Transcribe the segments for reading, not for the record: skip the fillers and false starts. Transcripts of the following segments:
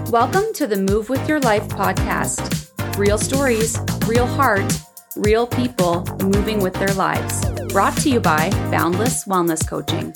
Welcome to the Move With Your Life podcast. Real stories, real heart, real people moving with their lives. Brought to you by Boundless Wellness Coaching.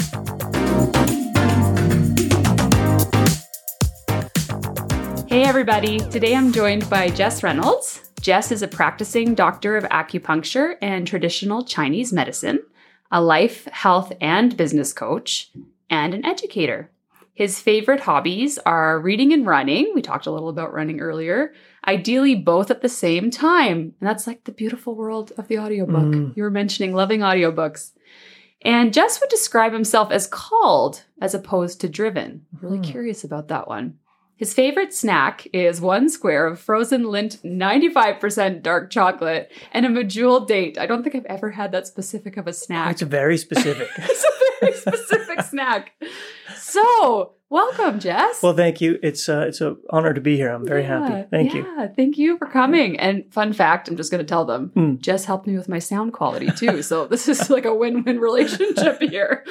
Hey everybody, today I'm joined by Jess Reynolds. Jess is a practicing doctor of acupuncture and traditional Chinese medicine, a life, health, and business coach, and an educator. His favorite hobbies are reading and running. We talked a little about running earlier. Ideally, both at the same time. And that's like the beautiful world of the audiobook. You were mentioning loving audiobooks. And Jess would describe himself as called as opposed to driven. I'm really curious about that one. His favorite snack is 1 square of frozen Lindt 95% dark chocolate and a Medjool date. I don't think I've ever had that specific of a snack. It's very specific. It's a very specific snack. So, welcome, Jess. Well, thank you. It's an honor to be here. I'm very happy. Thank you. Yeah, thank you for coming. And fun fact, I'm just going to tell them, Jess helped me with my sound quality too. So this is like a win-win relationship here.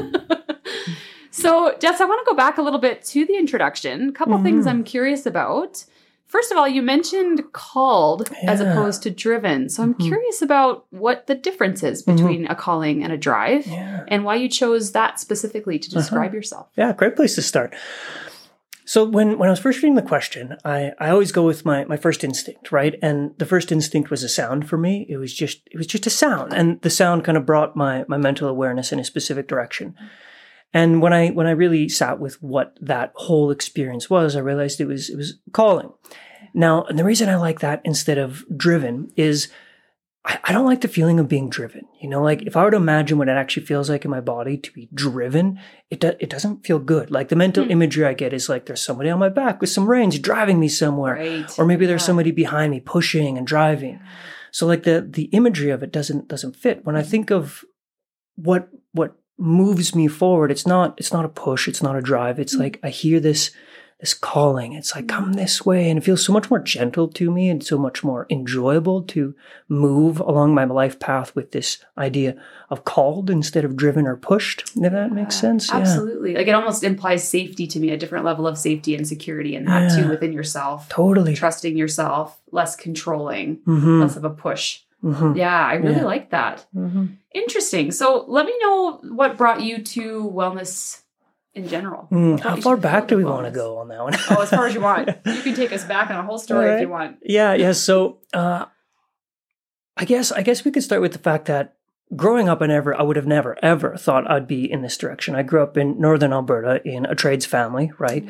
So, Jess, I want to go back a little bit to the introduction. A couple things I'm curious about. First of all, you mentioned called as opposed to driven. So I'm curious about what the difference is between a calling and a drive and why you chose that specifically to describe yourself. Yeah, great place to start. So when I was first reading the question, I always go with my first instinct, right? And the first instinct was a sound for me. It was just a sound. And the sound kind of brought my mental awareness in a specific direction. And when I really sat with what that whole experience was, I realized it was calling. Now, and the reason I like that instead of driven is I don't like the feeling of being driven. You know, like if I were to imagine what it actually feels like in my body to be driven, it doesn't feel good. Like the mental imagery I get is like there's somebody on my back with some reins driving me somewhere. Right. Or maybe there's somebody behind me pushing and driving. So like the imagery of it doesn't fit. When I think of what moves me forward, it's not a push, it's not a drive. It's like I hear this calling. It's like, come this way. And it feels so much more gentle to me and so much more enjoyable to move along my life path with this idea of called instead of driven or pushed. If that makes sense. Absolutely. Yeah. Like it almost implies safety to me, a different level of safety and security in that too within yourself. Totally. Trusting yourself, less controlling, less of a push. Yeah, I really like that. Interesting. So let me know what brought you to wellness in general. How far back do we want to go on that one? Oh, as far as you want. You can take us back on a whole story if you want. Yeah. So I guess we could start with the fact that growing up, I would have never, ever thought I'd be in this direction. I grew up in northern Alberta in a trades family, right?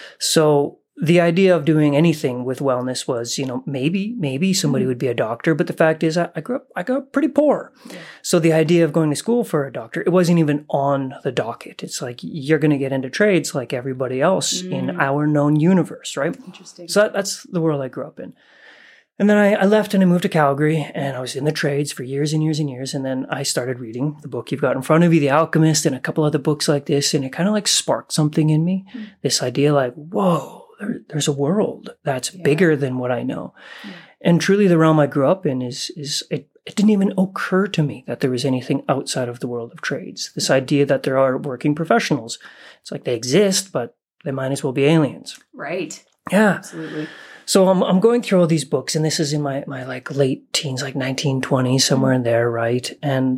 So the idea of doing anything with wellness was, maybe somebody would be a doctor. But the fact is, I grew up pretty poor. Yeah. So the idea of going to school for a doctor, it wasn't even on the docket. It's like, you're going to get into trades like everybody else in our known universe, right? Interesting. So that's the world I grew up in. And then I left and I moved to Calgary and I was in the trades for years and years and years. And then I started reading the book you've got in front of you, The Alchemist, and a couple other books like this. And it kind of like sparked something in me. This idea like, whoa, there's a world that's bigger than what I know. Yeah. And truly the realm I grew up in is it didn't even occur to me that there was anything outside of the world of trades. This idea that there are working professionals. It's like they exist, but they might as well be aliens. Right. Yeah. Absolutely. So I'm going through all these books, and this is in my like late teens, like 19, 20, somewhere in there, right? And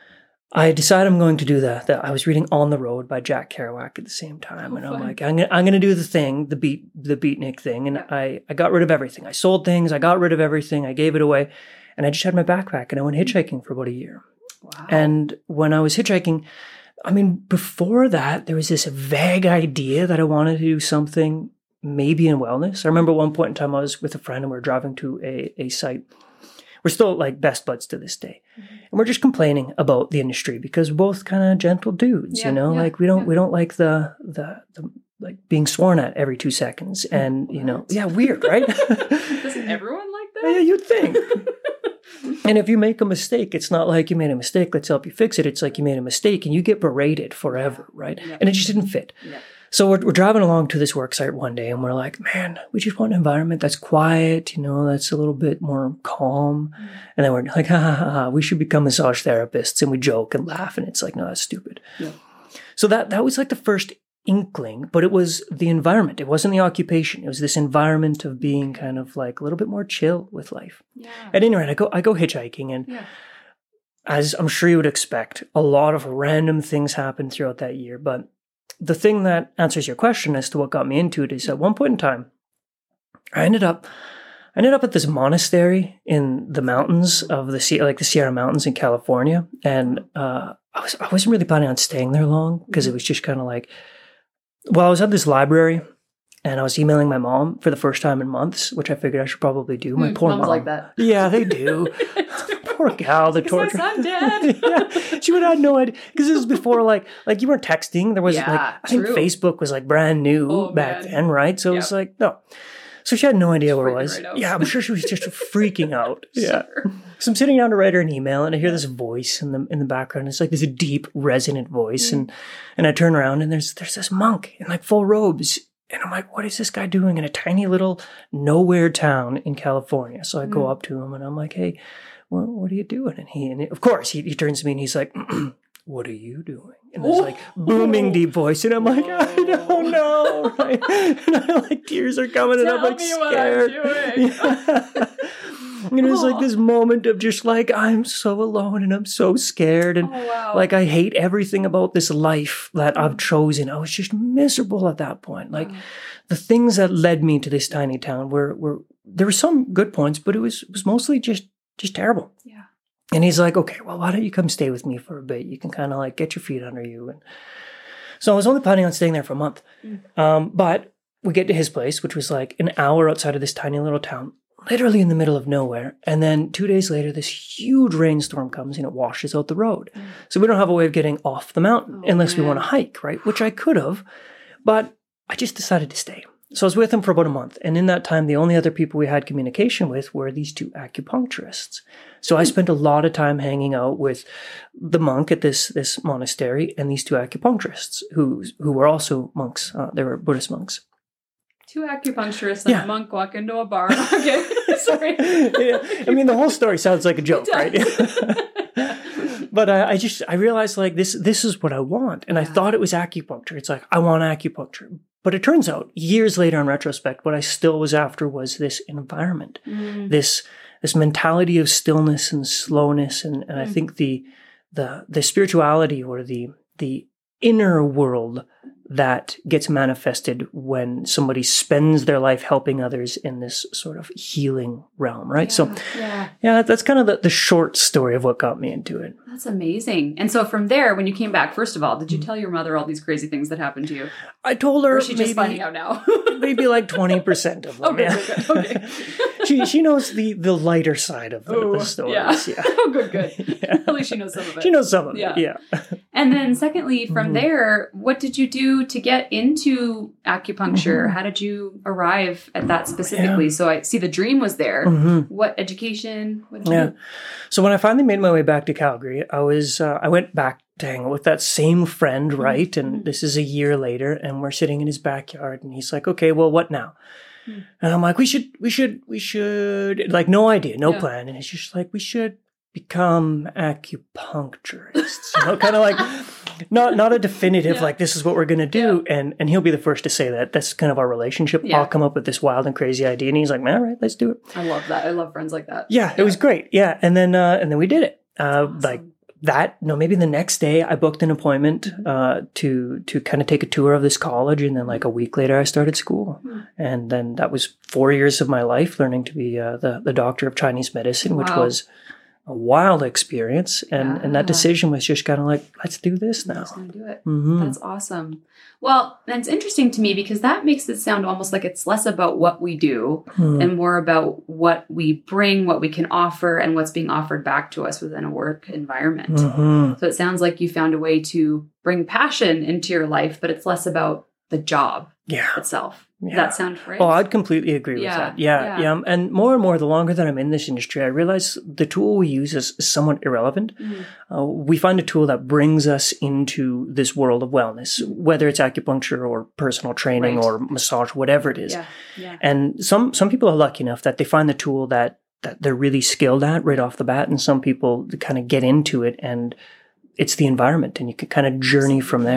I decided I'm going to do that. I was reading On the Road by Jack Kerouac at the same time. And I'm like, I'm going to do the thing, the beatnik thing. And I got rid of everything. I sold things. I got rid of everything. I gave it away. And I just had my backpack and I went hitchhiking for about a year. Wow. And when I was hitchhiking, before that, there was this vague idea that I wanted to do something maybe in wellness. I remember one point in time I was with a friend and we were driving to a site. We're still like best buds to this day. And we're just complaining about the industry because we're both kind of gentle dudes, like we don't like the like being sworn at every 2 seconds. And, weird, right? Doesn't everyone like that? Yeah, you'd think. And if you make a mistake, it's not like you made a mistake, let's help you fix it. It's like you made a mistake and you get berated forever, right? Yeah. And it just didn't fit. Yeah. So we're driving along to this work site one day and we're like, man, we just want an environment that's quiet, that's a little bit more calm. And then we're like, we should become massage therapists. And we joke and laugh and it's like, no, that's stupid. Yeah. So that was like the first inkling, but it was the environment. It wasn't the occupation. It was this environment of being kind of like a little bit more chill with life. Yeah. At any rate, I go hitchhiking, and as I'm sure you would expect, a lot of random things happened throughout that year. But the thing that answers your question as to what got me into it is at one point in time, I ended up at this monastery in the mountains of the Sierra Mountains in California, and I wasn't really planning on staying there long because it was just kind of like, well, I was at this library and I was emailing my mom for the first time in months, which I figured I should probably do. My poor Moms mom, like that. Yeah, they do. Poor gal, the torture. My son dead. Yeah, she would have no idea because this was before like you weren't texting. There was I think Facebook was like brand new back then, right? So it was like no. So she had no idea where it was. Right, yeah, I'm sure she was just freaking out. Yeah. Sure. So I'm sitting down to write her an email, and I hear this voice in the background. It's like this deep, resonant voice, and I turn around, and there's this monk in like full robes, and I'm like, what is this guy doing in a tiny little nowhere town in California? So I go up to him, and I'm like, hey, what are you doing? And of course he turns to me, and he's like, what are you doing? And there's like booming deep voice, and I'm like, I don't know, right? And I like tears are coming, and I'm like scared. And it was like this moment of just like, I'm so alone and I'm so scared, and like I hate everything about this life that I've chosen. I was just miserable at that point. Like the things that led me to this tiny town were there were some good points, but it was mostly just terrible. Yeah. And he's like, okay, well, why don't you come stay with me for a bit? You can kind of like get your feet under you. And so I was only planning on staying there for a month. But we get to his place, which was like an hour outside of this tiny little town, literally in the middle of nowhere. And then 2 days later, this huge rainstorm comes and it washes out the road. So we don't have a way of getting off the mountain unless we want to hike, right? Which I could have, but I just decided to stay. So I was with him for about a month. And in that time, the only other people we had communication with were these two acupuncturists. So I spent a lot of time hanging out with the monk at this monastery and these two acupuncturists who were also monks. They were Buddhist monks. Two acupuncturists and a monk walk into a bar. Okay, sorry. I mean, the whole story sounds like a joke, right? But I realized like this is what I want. And I thought it was acupuncture. It's like, I want acupuncture. But it turns out, years later in retrospect, what I still was after was this environment, this mentality of stillness and slowness, and I think the spirituality or the inner world that gets manifested when somebody spends their life helping others in this sort of healing realm, right? That's kind of the short story of what got me into it. That's amazing. And so from there, when you came back, first of all, did you tell your mother all these crazy things that happened to you? I told her. Or is she just finding out now? Maybe like 20% of them. Okay. She knows the lighter side of the stories. Yeah. Oh, good. Yeah. At least she knows some of it. She knows some of it. Yeah. And then secondly, from there, what did you do to get into acupuncture? How did you arrive at that specifically? So I see the dream was there. What education? What did you do? So when I finally made my way back to Calgary, I went back to hang out with that same friend, right? And this is a year later, and we're sitting in his backyard, and he's like, okay, well, what now? And I'm like, we should, like, no idea, no plan. And he's just like, we should become acupuncturists, kind of like, not a definitive, like, this is what we're going to do. And he'll be the first to say that. That's kind of our relationship. I'll come up with this wild and crazy idea, and he's like, all right, let's do it. I love that. I love friends like that. Yeah, it was great. Yeah. And then we did it. Awesome. Like that, maybe the next day I booked an appointment to kind of take a tour of this college. And then like a week later, I started school. And then that was 4 years of my life learning to be the doctor of Chinese medicine, which was a wild experience. And that decision was just kind of like, let's do this now. Let's do it. That's awesome. Well, that's interesting to me because that makes it sound almost like it's less about what we do and more about what we bring, what we can offer, and what's being offered back to us within a work environment. So it sounds like you found a way to bring passion into your life, but it's less about the job itself. Does that sound right? Oh, I'd completely agree with that. Yeah. And more, the longer that I'm in this industry, I realize the tool we use is somewhat irrelevant. We find a tool that brings us into this world of wellness, whether it's acupuncture or personal training or massage, whatever it is. And some people are lucky enough that they find the tool that they're really skilled at right off the bat. And some people kind of get into it, and it's the environment, and you can kind of journey from there.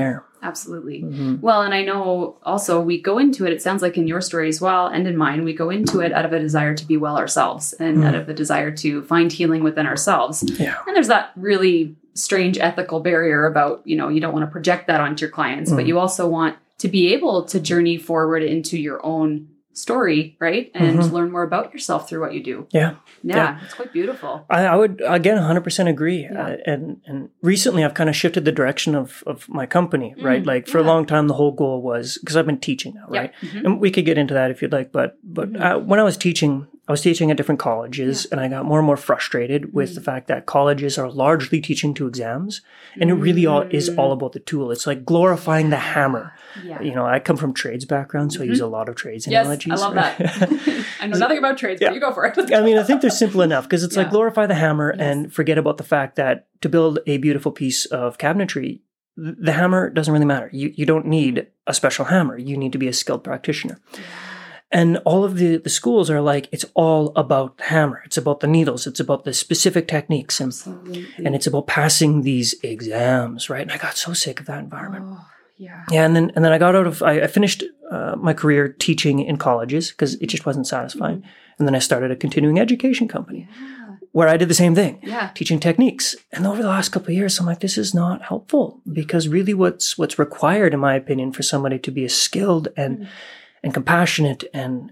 Absolutely. Mm-hmm. Well, and I know also we go into it sounds like in your story as well, and in mine, we go into it out of a desire to be well ourselves and out of a desire to find healing within ourselves. Yeah. And there's that really strange ethical barrier about, you don't want to project that onto your clients, but you also want to be able to journey forward into your own story, right? And learn more about yourself through what you do. Yeah. Yeah. It's quite beautiful. I would, again, 100% agree. Yeah. And recently I've kind of shifted the direction of my company, right? Like for a long time, the whole goal was, because I've been teaching now, right? And we could get into that if you'd like, but when I was teaching at different colleges, and I got more and more frustrated with the fact that colleges are largely teaching to exams, and it really is all about the tool. It's like glorifying the hammer. Yeah. I come from trades background, so I use a lot of trades analogies. Yes, I love right? that. I know nothing about trades, but you go for it. I mean, I think they're simple enough because it's like glorify the hammer and forget about the fact that to build a beautiful piece of cabinetry, the hammer doesn't really matter. You don't need a special hammer. You need to be a skilled practitioner. Yeah. And all of the schools are like, it's all about the hammer. It's about the needles. It's about the specific techniques. And it's about passing these exams, right? And I got so sick of that environment. Oh, yeah. Yeah. And then I got I finished my career teaching in colleges because it just wasn't satisfying. And then I started a continuing education company where I did the same thing, teaching techniques. And over the last couple of years, I'm like, this is not helpful because really what's required, in my opinion, for somebody to be a skilled and compassionate and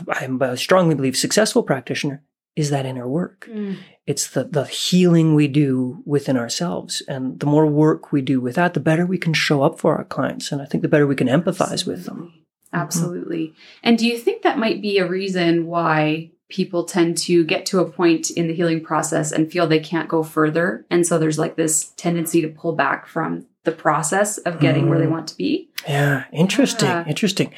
I strongly believe successful practitioner is that inner work. It's the healing we do within ourselves. And the more work we do with that, the better we can show up for our clients. And I think the better we can empathize with them. Absolutely. And do you think that might be a reason why people tend to get to a point in the healing process and feel they can't go further? And so there's like this tendency to pull back from the process of getting where they want to be? Yeah. Interesting.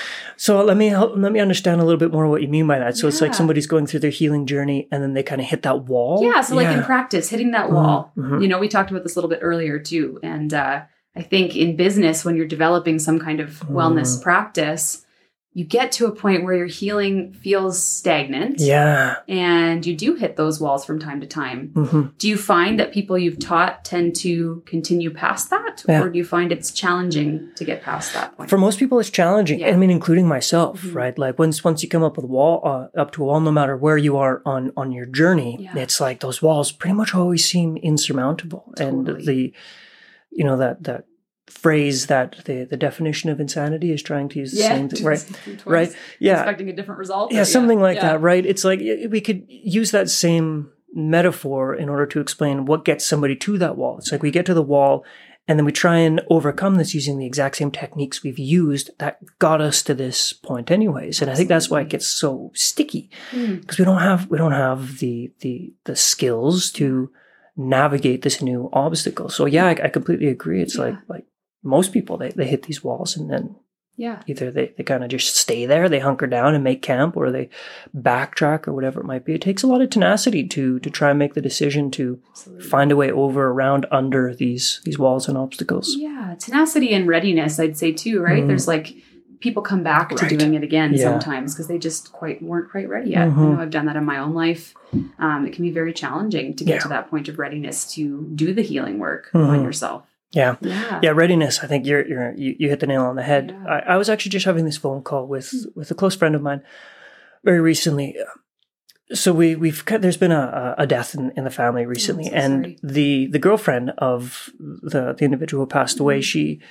So let me understand a little bit more what you mean by that. So it's like somebody's going through their healing journey and then they kind of hit that wall. Yeah. So like in practice, hitting that wall, we talked about this a little bit earlier too. And I think in business, when you're developing some kind of wellness practice, you get to a point where your healing feels stagnant. Yeah. And you do hit those walls from time to time. Do you find that people you've taught tend to continue past that? Or do you find it's challenging to get past that point? For most people, it's challenging. Yeah. I mean, including myself, right? Like once you come up to a wall, no matter where you are on your journey, it's like those walls pretty much always seem insurmountable. Totally. And that phrase that the definition of insanity is trying to use the same thing, right? Yeah. Expecting a different result. Yeah, something like that, right? It's like we could use that same metaphor in order to explain what gets somebody to that wall. It's like we get to the wall and then we try and overcome this using the exact same techniques we've used that got us to this point anyways. And I think that's why it gets so sticky because we don't have the skills to navigate this new obstacle. So yeah, I completely agree. It's like most people, they hit these walls and then either they kind of just stay there, they hunker down and make camp, or they backtrack or whatever it might be. It takes a lot of tenacity to try and make the decision to find a way over, around, under these walls and obstacles. Yeah, tenacity and readiness, I'd say too, right? There's like people come back to doing it again sometimes because they just weren't quite ready yet. I know I've done that in my own life. It can be very challenging to get to that point of readiness to do the healing work on yourself. Yeah. Readiness. I think you hit the nail on the head. Yeah. I was actually just having this phone call with a close friend of mine very recently. So there's been a death in the family recently, and the girlfriend of the individual who passed away,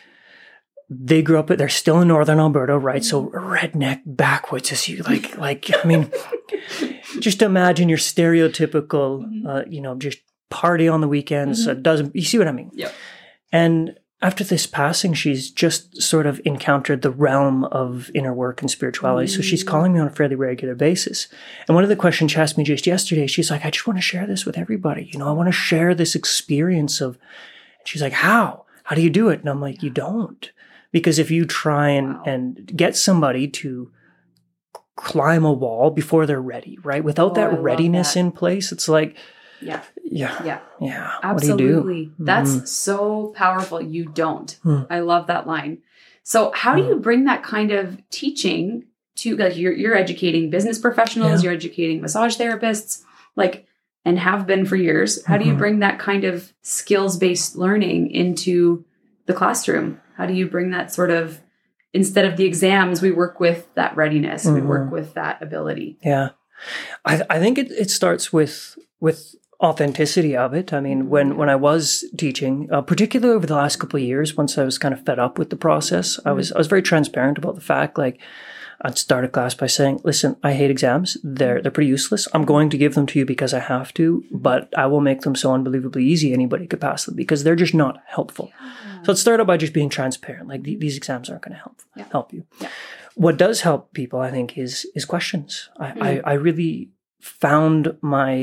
they grew up, they're still in northern Alberta, right? So redneck backwoods, as you like, I mean, just imagine your stereotypical, just party on the weekends. You see what I mean? Yeah. And after this passing, she's just sort of encountered the realm of inner work and spirituality. So she's calling me on a fairly regular basis. And one of the questions she asked me just yesterday, she's like, I just want to share this with everybody. I want to share this experience of, and she's like, how do you do it? And I'm like, you don't. Because if you try and get somebody to climb a wall before they're ready, right? Without that readiness in place, it's like, Yeah. Absolutely. What do you do? That's so powerful. You don't. I love that line. So how do you bring that kind of teaching to, like, you're educating business professionals, you're educating massage therapists, and have been for years. How do you bring that kind of skills-based learning into the classroom? How do you bring that sort of, instead of the exams, we work with that readiness, we work with that ability? Yeah. I think it starts with authenticity of it. I mean, when I was teaching, particularly over the last couple of years, once I was kind of fed up with the process, I was very transparent about the fact, like, I'd start a class by saying, listen, I hate exams. They're pretty useless. I'm going to give them to you because I have to, but I will make them so unbelievably easy anybody could pass them because they're just not helpful. Yeah. So it started by just being transparent. Like, these exams aren't going to help you. Yeah. What does help people, I think, is questions. I really found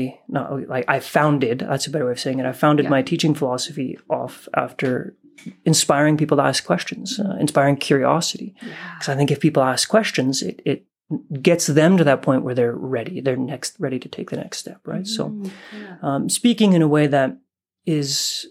I founded, that's a better way of saying it. I founded my teaching philosophy off after inspiring people to ask questions, inspiring curiosity. Because I think if people ask questions, it gets them to that point where they're ready. They're ready to take the next step, right? So speaking in a way that is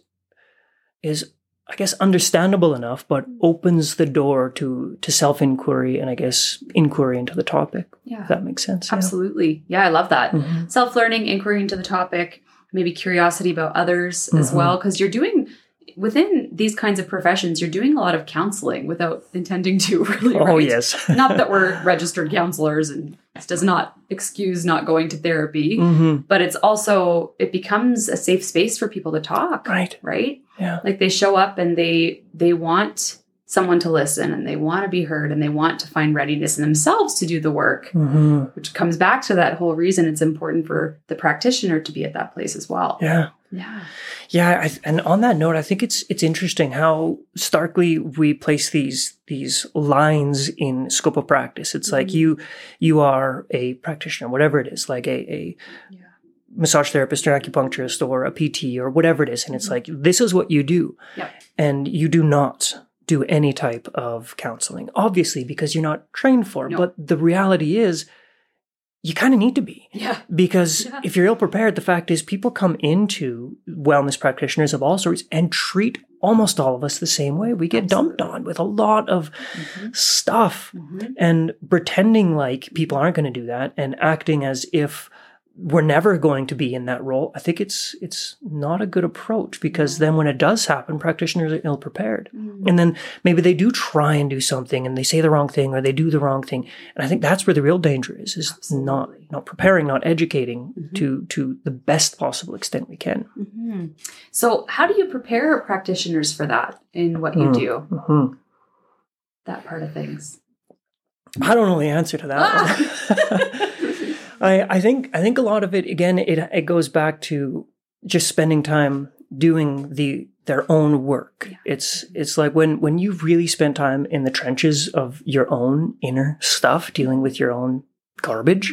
I guess understandable enough, but opens the door to self-inquiry and I guess inquiry into the topic. Yeah. If that makes sense. Absolutely. Yeah, I love that. Self-learning, inquiry into the topic, maybe curiosity about others as well. Because you're doing, within these kinds of professions, you're doing a lot of counseling without intending to, really. Right? Oh, yes. Not that we're registered counselors, and this does not excuse not going to therapy, but it's also, it becomes a safe space for people to talk. Right? Yeah. Like, they show up and they want someone to listen, and they want to be heard, and they want to find readiness in themselves to do the work, which comes back to that whole reason it's important for the practitioner to be at that place as well. Yeah. Yeah. And on that note, I think it's interesting how starkly we place these lines in scope of practice. It's like you are a practitioner, whatever it is, like a massage therapist or acupuncturist or a PT or whatever it is. And it's like, this is what you do. Yeah. And you do not do any type of counseling, obviously, because you're not trained for it. No. But the reality is, you kind of need to be. Yeah. Because if you're ill prepared, the fact is people come into wellness practitioners of all sorts and treat almost all of us the same way. We get dumped on with a lot of stuff and pretending like people aren't going to do that and acting as if we're never going to be in that role. I think it's not a good approach, because then when it does happen, practitioners are ill prepared. And then maybe they do try and do something and they say the wrong thing or they do the wrong thing. And I think that's where the real danger is not preparing, not educating to the best possible extent we can. So how do you prepare practitioners for that in what you do? That part of things. I don't know the answer to that one. I think a lot of it, again, it goes back to just spending time doing their own work. Yeah. It's like when you've really spent time in the trenches of your own inner stuff, dealing with your own garbage,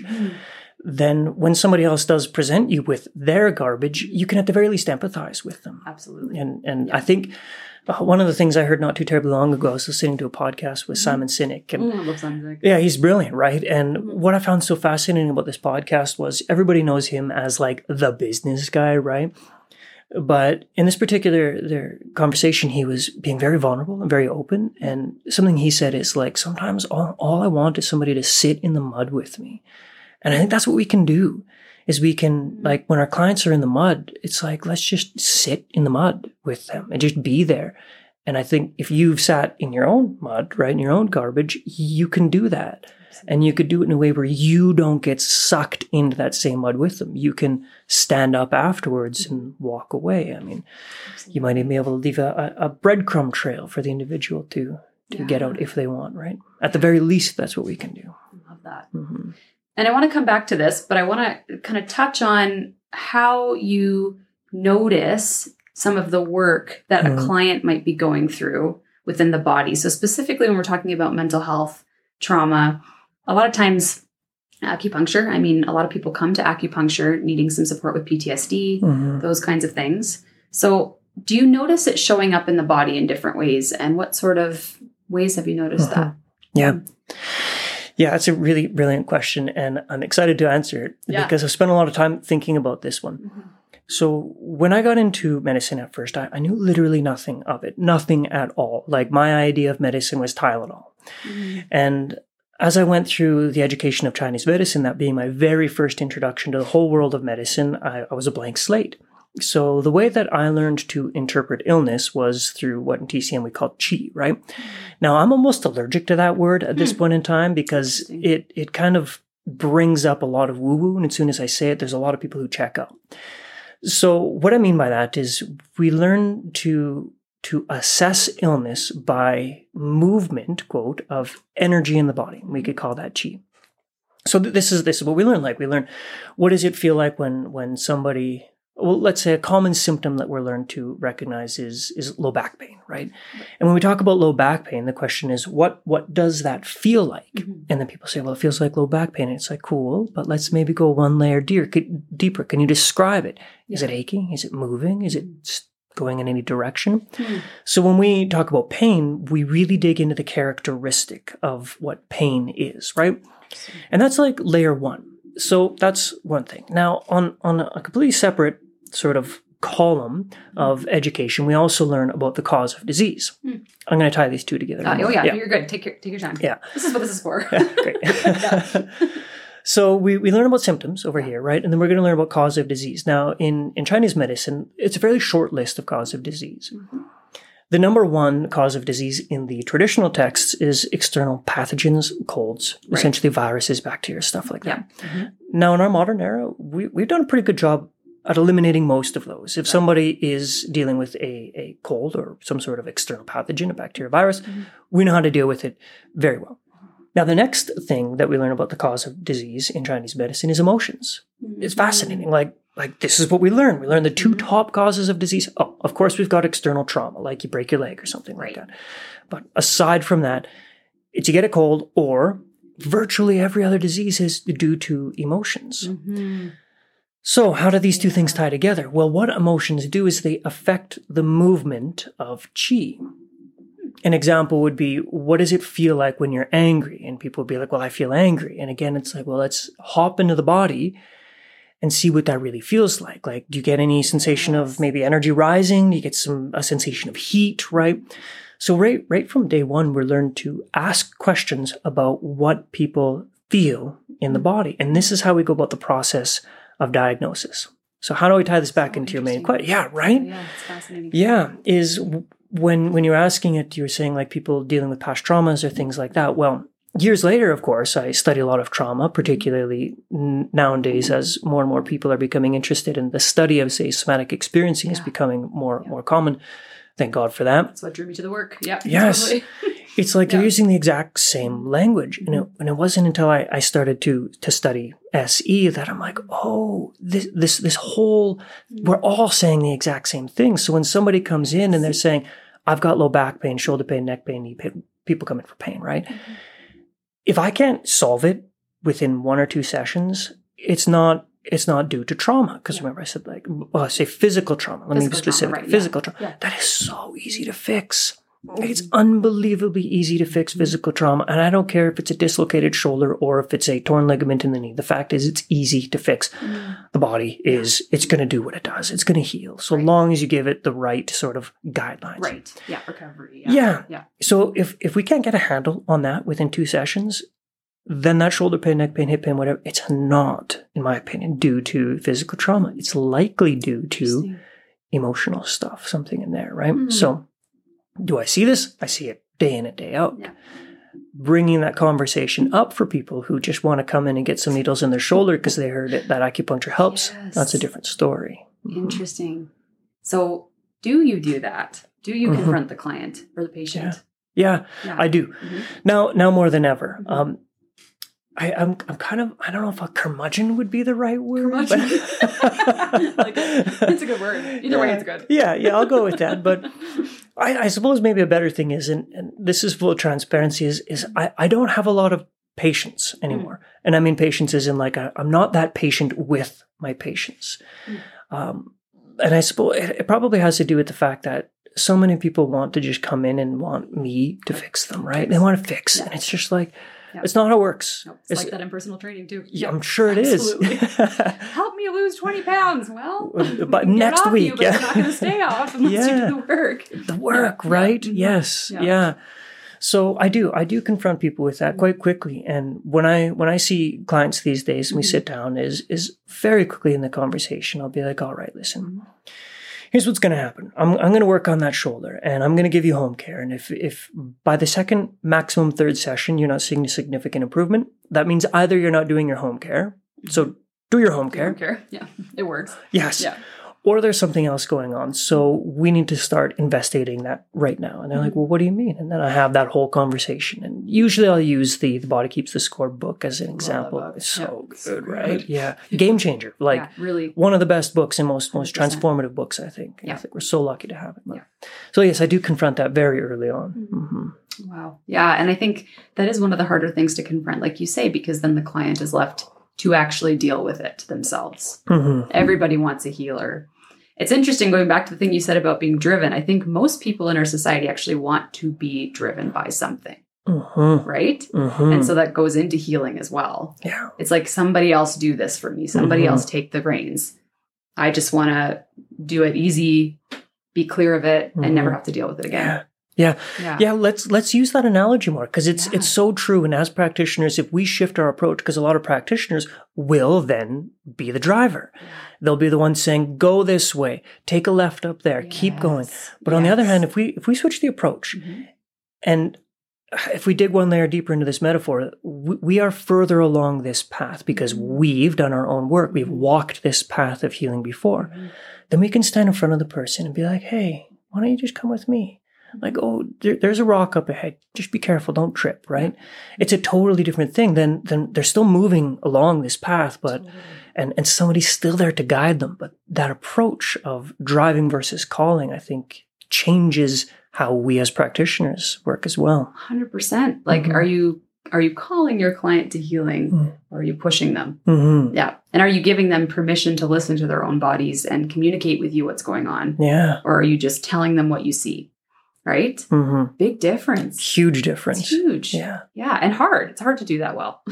then when somebody else does present you with their garbage, you can at the very least empathize with them. Absolutely. And I think one of the things I heard not too terribly long ago, I was listening to a podcast with Simon Sinek. And I love Simon Sinek. Yeah, he's brilliant, right? And what I found so fascinating about this podcast was everybody knows him as like the business guy, right? But in this particular conversation, he was being very vulnerable and very open. And something he said is like, sometimes all I want is somebody to sit in the mud with me. And I think that's what we can do. Is we can, like, when our clients are in the mud, it's like, let's just sit in the mud with them and just be there. And I think if you've sat in your own mud, right, in your own garbage, you can do that. Absolutely. And you could do it in a way where you don't get sucked into that same mud with them. You can stand up afterwards and walk away. I mean, you might even be able to leave a breadcrumb trail for the individual to get out if they want, right? At the very least, that's what we can do. I love that. And I want to come back to this, but I want to kind of touch on how you notice some of the work that a client might be going through within the body. So specifically when we're talking about mental health, trauma, a lot of times acupuncture, I mean, a lot of people come to acupuncture needing some support with PTSD, those kinds of things. So do you notice it showing up in the body in different ways? And what sort of ways have you noticed that? Yeah, that's a really brilliant question, and I'm excited to answer it because I've spent a lot of time thinking about this one. So when I got into medicine at first, I knew literally nothing of it, nothing at all. Like, my idea of medicine was Tylenol. And as I went through the education of Chinese medicine, that being my very first introduction to the whole world of medicine, I was a blank slate. So the way that I learned to interpret illness was through what in TCM we call qi, right? Now, I'm almost allergic to that word at this point in time because it kind of brings up a lot of woo-woo, and as soon as I say it, there's a lot of people who check out. So what I mean by that is we learn to assess illness by movement, quote, of energy in the body. We could call that qi. So this is what we learn. Like we learn, what does it feel like when somebody, well, let's say a common symptom that we're learned to recognize is low back pain, right? And when we talk about low back pain, the question is, what does that feel like? And then people say, well, it feels like low back pain. And it's like, cool, but let's maybe go one layer deeper. Can you describe it? Is it aching? Is it moving? Is it going in any direction? So when we talk about pain, we really dig into the characteristic of what pain is, right? And that's like layer one. So that's one thing. Now, on a completely separate sort of column of education, we also learn about the cause of disease. I'm going to tie these two together. You're good. Take your time. Yeah. This is what this is for. Great. So we learn about symptoms over here, right? And then we're going to learn about cause of disease. Now, in Chinese medicine, it's a fairly short list of cause of disease. The number one cause of disease in the traditional texts is external pathogens, colds, essentially viruses, bacteria, stuff like that. Now, in our modern era, we've done a pretty good job at eliminating most of those. If somebody is dealing with a cold or some sort of external pathogen, a bacteria, virus, we know how to deal with it very well. Now, the next thing that we learn about the cause of disease in Chinese medicine is emotions. It's fascinating. Like this is what we learn. We learn the two top causes of disease. Oh, of course, we've got external trauma, like you break your leg or something like that. But aside from that, it's you get a cold, or virtually every other disease is due to emotions. So how do these two things tie together? Well, what emotions do is they affect the movement of qi. An example would be, what does it feel like when you're angry? And people would be like, well, I feel angry. And again, it's like, well, let's hop into the body and see what that really feels like. Like, do you get any sensation of maybe energy rising? Do you get a sensation of heat, right? So right from day one, we're learned to ask questions about what people feel in the body. And this is how we go about the process of diagnosis. So how do we tie this back into your main question? Yeah, right? Yeah, it's fascinating. Yeah, is when you're asking it, you're saying like people dealing with past traumas or things like that. Well, years later, of course, I study a lot of trauma, particularly nowadays as more and more people are becoming interested in the study of, say, somatic experiencing is becoming more common. Thank God for that. That's what drew me to the work. Yeah. Yes. Totally. It's like they're using the exact same language. And it wasn't until I started to study SE that I'm like, oh, this whole, we're all saying the exact same thing. So when somebody comes in and they're saying, I've got low back pain, shoulder pain, neck pain, knee pain, people come in for pain, right? If I can't solve it within 1 or 2 sessions, it's not due to trauma. Because remember, I said I say physical trauma. Let me be specific. Trauma, right? Physical trauma. Yeah. That is so easy to fix. It's unbelievably easy to fix physical trauma. And I don't care if it's a dislocated shoulder or if it's a torn ligament in the knee. The fact is it's easy to fix. The body it's going to do what it does. It's going to heal. So long as you give it the right sort of guidelines. Right. Yeah. Recovery. Yeah. So if we can't get a handle on that within 2 sessions, then that shoulder pain, neck pain, hip pain, whatever, it's not, in my opinion, due to physical trauma. It's likely due to emotional stuff, something in there, right? So do I see this? I see it day in and day out. Yeah. Bringing that conversation up for people who just want to come in and get some needles in their shoulder because they heard that acupuncture helps. Yes. That's a different story. Interesting. So do you do that? Do you confront the client or the patient? Yeah, I do. Now more than ever. I'm kind of, I don't know if a curmudgeon would be the right word. But it's a good word. Either way, it's good. Yeah, I'll go with that. But I suppose maybe a better thing is, and this is full of transparency, is I don't have a lot of patience anymore. And I mean patience is in like, I'm not that patient with my patients. And I suppose it probably has to do with the fact that so many people want to just come in and want me to fix them, right? They want to fix. And it's just like, it's not how it works. No, it's like that in personal training too. Yeah, I'm sure it is. Help me lose 20 pounds. Well, but next week. But you're not going to stay off unless you do the work. The work, right? Yes. Yeah. So I do confront people with that quite quickly. And when I see clients these days and we sit down is very quickly in the conversation, I'll be like, all right, listen, here's what's going to happen. I'm going to work on that shoulder and I'm going to give you home care. And if by the second, maximum third session, you're not seeing a significant improvement, that means either you're not doing your home care. So do your home care. Home care. Yeah, it works. Yes. Yeah. Or there's something else going on. So we need to start investigating that right now. And they're like, well, what do you mean? And then I have that whole conversation. And usually I'll use the Body Keeps the Score book as an example. It's so good, right? Yeah. Game changer. Like really one of the best books and most transformative books, I think. Yeah. I think we're so lucky to have it. So yes, I do confront that very early on. Mm-hmm. Wow. Yeah. And I think that is one of the harder things to confront, like you say, because then the client is left to actually deal with it themselves. Mm-hmm. Everybody wants a healer. It's interesting going back to the thing you said about being driven. I think most people in our society actually want to be driven by something, right? Mm-hmm. And so that goes into healing as well. Yeah. It's like somebody else do this for me. Somebody else take the reins. I just want to do it easy, be clear of it, and never have to deal with it again. Yeah. Let's use that analogy more because it's so true. And as practitioners, if we shift our approach, because a lot of practitioners will then be the driver. They'll be the ones saying, go this way, take a left up there, keep going. But on the other hand, if we switch the approach and if we dig one layer deeper into this metaphor, we are further along this path because we've done our own work. We've walked this path of healing before. Then we can stand in front of the person and be like, hey, why don't you just come with me? Like, oh, there's a rock up ahead. Just be careful. Don't trip, right? It's a totally different thing. Then they're still moving along this path, but and somebody's still there to guide them. But that approach of driving versus calling, I think, changes how we as practitioners work as well. 100%. Like, are you calling your client to healing or are you pushing them? Yeah. And are you giving them permission to listen to their own bodies and communicate with you what's going on? Yeah. Or are you just telling them what you see? Right? Big difference. Huge difference. It's huge. Yeah. Yeah. And hard. It's hard to do that well.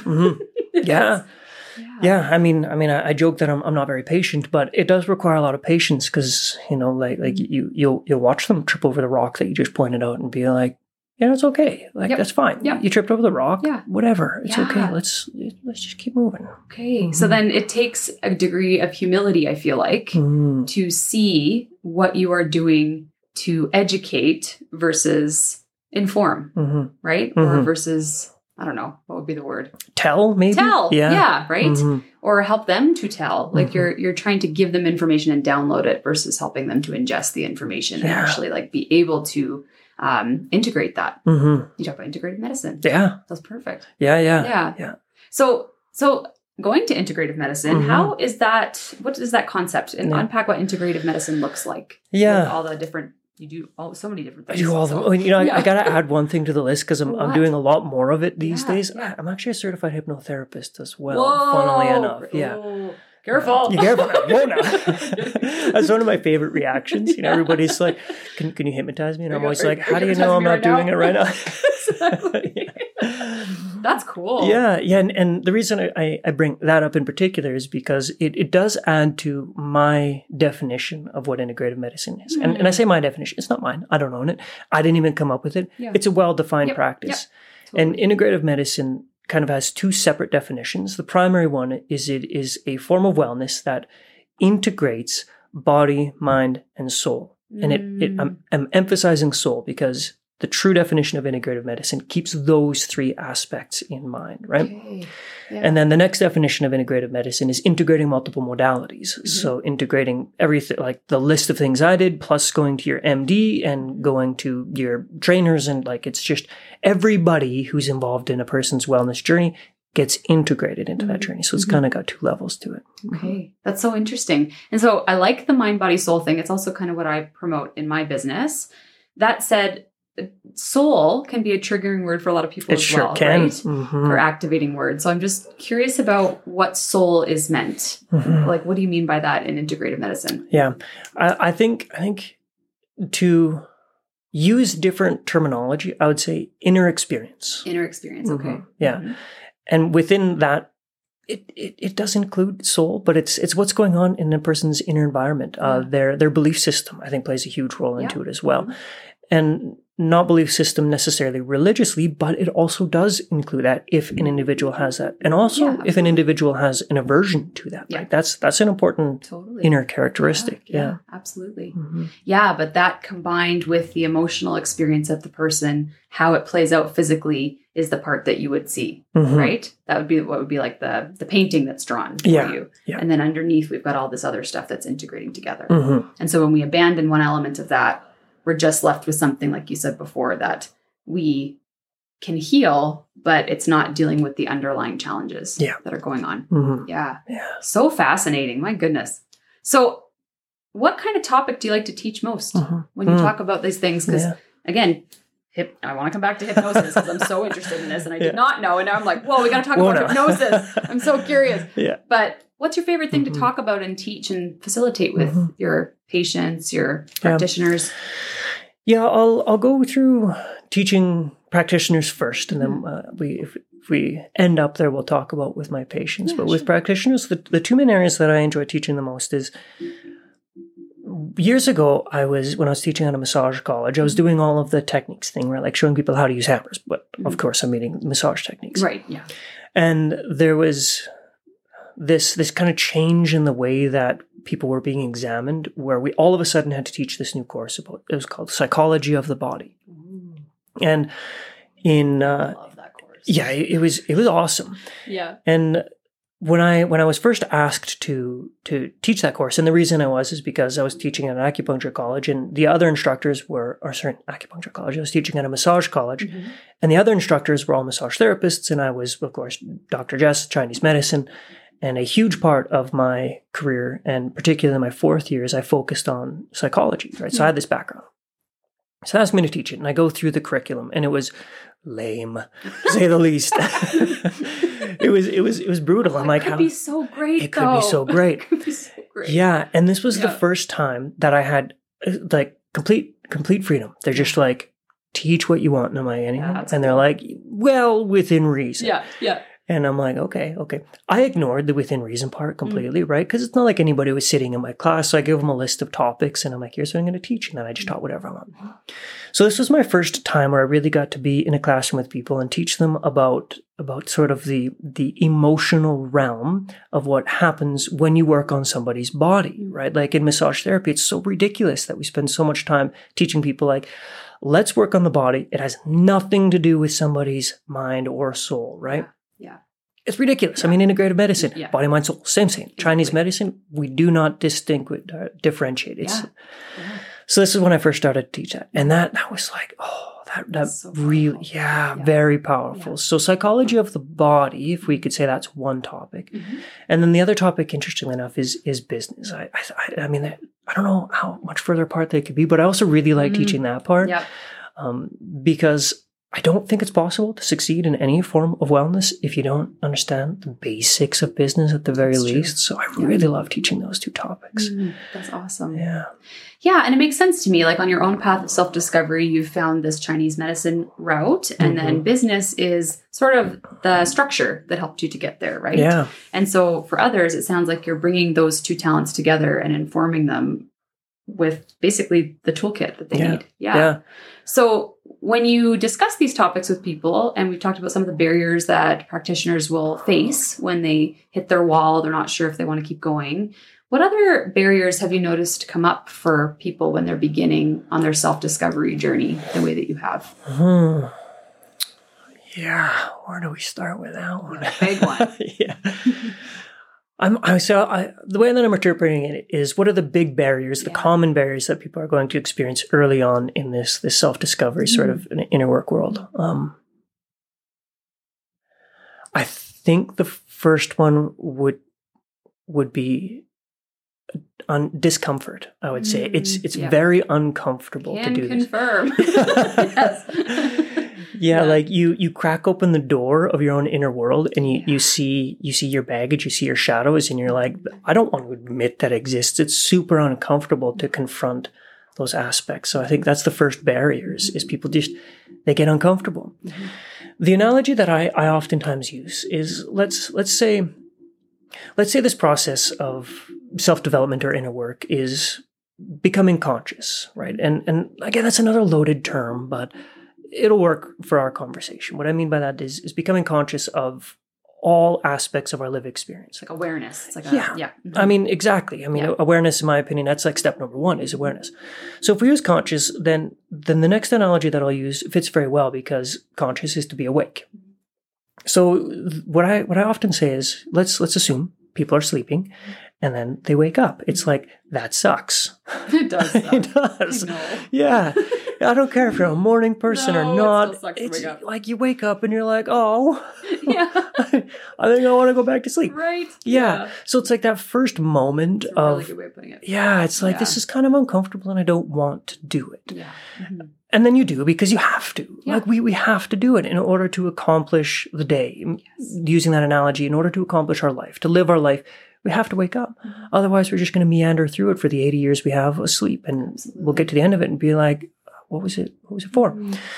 Yeah. Yeah. I mean, I joke that I'm not very patient, but it does require a lot of patience because, like you'll watch them trip over the rock that you just pointed out and be like, it's okay. Like, that's fine. You tripped over the rock. Yeah. Whatever. It's okay. Let's just keep moving. Okay. So then it takes a degree of humility, I feel like, to see what you are doing to educate versus inform, right? Or versus, I don't know, what would be the word? Tell, maybe? Yeah, right? Or help them to tell. Like you're trying to give them information and download it versus helping them to ingest the information and actually like be able to integrate that. You talk about integrative medicine. Yeah. That's perfect. Yeah. So going to integrative medicine, how is that, what is that concept? And unpack what integrative medicine looks like. Yeah. Like all the different, you do so many different things. I do all the, I got to add one thing to the list because I'm doing a lot more of it these days. Yeah. I'm actually a certified hypnotherapist as well, funnily enough. Yeah. Oh, careful. You careful. Whoa now. That's one of my favorite reactions. Everybody's like, can you hypnotize me? And I'm always like, how do you know I'm not doing it right now? That's cool. Yeah. And the reason I bring that up in particular is because it does add to my definition of what integrative medicine is. And I say my definition, it's not mine. I don't own it. I didn't even come up with it. Yeah. It's a well-defined practice. Totally. And integrative medicine kind of has two separate definitions. The primary one is it is a form of wellness that integrates body, mind, and soul. And I'm emphasizing soul because the true definition of integrative medicine keeps those three aspects in mind, right? Okay. Yeah. And then the next definition of integrative medicine is integrating multiple modalities. So integrating everything, like the list of things I did, plus going to your MD and going to your trainers. And like, it's just everybody who's involved in a person's wellness journey gets integrated into that journey. So it's kind of got two levels to it. Okay. That's so interesting. And so I like the mind, body, soul thing. It's also kind of what I promote in my business. That said, soul can be a triggering word for a lot of people as well, right? For activating words. So I'm just curious about what soul is meant. Like, what do you mean by that in integrative medicine? Yeah. I think to use different terminology, I would say inner experience. Inner experience. Okay. Yeah. And within that, it does include soul, but it's what's going on in a person's inner environment. Their belief system, I think, plays a huge role into it as well. And not belief system necessarily religiously, but it also does include that if an individual has that. And also if an individual has an aversion to that, right? That's an important inner characteristic. Yeah, absolutely. Yeah, but that combined with the emotional experience of the person, how it plays out physically is the part that you would see, right? That would be what would be like the painting that's drawn for you. Yeah. And then underneath, we've got all this other stuff that's integrating together. And so when we abandon one element of that, we're just left with something, like you said before, that we can heal, but it's not dealing with the underlying challenges that are going on. Yeah. So fascinating. My goodness. So what kind of topic do you like to teach most when you talk about these things? Because again, I want to come back to hypnosis because I'm so interested in this and I did not know. And now I'm like, whoa, we got to talk about hypnosis. I'm so curious. But what's your favorite thing to talk about and teach and facilitate with your patients, your practitioners? Yeah, I'll go through teaching practitioners first, and then if we end up there, we'll talk about with my patients. But with practitioners, the two main areas that I enjoy teaching the most is years ago, when I was teaching at a massage college, I was doing all of the techniques thing, right? Like showing people how to use hammers. But of course, I'm meaning massage techniques. Right, yeah. And there was this kind of change in the way that people were being examined, where we all of a sudden had to teach this new course it was called Psychology of the Body. And I love that course. Yeah, it was awesome. Yeah. And when I was first asked to teach that course, and the reason I was is because I was teaching at an acupuncture college, and the other instructors acupuncture college. I was teaching at a massage college, and the other instructors were all massage therapists, and I was, of course, Dr. Jess, Chinese medicine. And a huge part of my career, and particularly my fourth year, is I focused on psychology, right? So I had this background. So they asked me to teach it, and I go through the curriculum, and it was lame, to say the least. It was brutal. I'm like, it could be so great. It could be so great. It could be so great. Yeah, and this was the first time that I had like complete freedom. They're just like, teach what you want, and I'm like, and they're like, well, within reason. Yeah. And I'm like, okay. I ignored the within reason part completely, right? Because it's not like anybody was sitting in my class. So I give them a list of topics and I'm like, here's what I'm going to teach. And then I just taught whatever I want. So this was my first time where I really got to be in a classroom with people and teach them about sort of the emotional realm of what happens when you work on somebody's body, right? Like in massage therapy, it's so ridiculous that we spend so much time teaching people like, let's work on the body. It has nothing to do with somebody's mind or soul, right? Yeah. It's ridiculous. I mean, integrative medicine, body, mind, soul, same thing. Exactly. Chinese medicine, we do not differentiate. So this is when I first started to teach that. And that was like, that's so really, very powerful. Yeah. So psychology of the body, if we could say that's one topic. And then the other topic, interestingly enough, is business. I mean, I don't know how much further apart they could be, but I also really like teaching that part because I don't think it's possible to succeed in any form of wellness if you don't understand the basics of business at the very least. So I really love teaching those two topics. That's awesome. Yeah. Yeah. And it makes sense to me. Like on your own path of self-discovery, you've found this Chinese medicine route, and then business is sort of the structure that helped you to get there, right? Yeah. And so for others, it sounds like you're bringing those two talents together and informing them with basically the toolkit that they need. Yeah. So when you discuss these topics with people, and we've talked about some of the barriers that practitioners will face when they hit their wall, they're not sure if they want to keep going. What other barriers have you noticed come up for people when they're beginning on their self-discovery journey the way that you have? Yeah. Where do we start with that one? Big one. Yeah. The way that I'm interpreting it is, what are the big barriers, the common barriers that people are going to experience early on in this self-discovery sort of inner work world? I think the first one would be on discomfort. I would say it's very uncomfortable to do this. Confirm. Yes. Yeah, like you crack open the door of your own inner world and you see your baggage, you see your shadows, and you're like, I don't want to admit that exists. It's super uncomfortable to confront those aspects. So I think that's the first barriers is people they get uncomfortable. The analogy that I oftentimes use is let's say this process of self-development or inner work is becoming conscious, right? And again, that's another loaded term, but it'll work for our conversation. What I mean by that is becoming conscious of all aspects of our lived experience. Like awareness. It's like yeah. I mean, exactly. I mean, awareness, in my opinion, that's like step number one, is awareness. So if we use conscious, then the next analogy that I'll use fits very well, because conscious is to be awake. So what I often say is, let's assume people are sleeping and then they wake up. It's like, that sucks. It does suck. It does. Yeah. I don't care if you're a morning person or not. It's like you wake up and you're like, oh, yeah. I think I want to go back to sleep. Right. Yeah. So it's like that first moment That's a really good way of putting it. Yeah, it's like, this is kind of uncomfortable and I don't want to do it. Yeah. And then you do, because you have to. Yeah. Like we have to do it in order to accomplish the day. Yes. Using that analogy, in order to accomplish our life, to live our life, we have to wake up. Otherwise, we're just going to meander through it for the 80 years we have asleep. And we'll get to the end of it and be like, what was it for?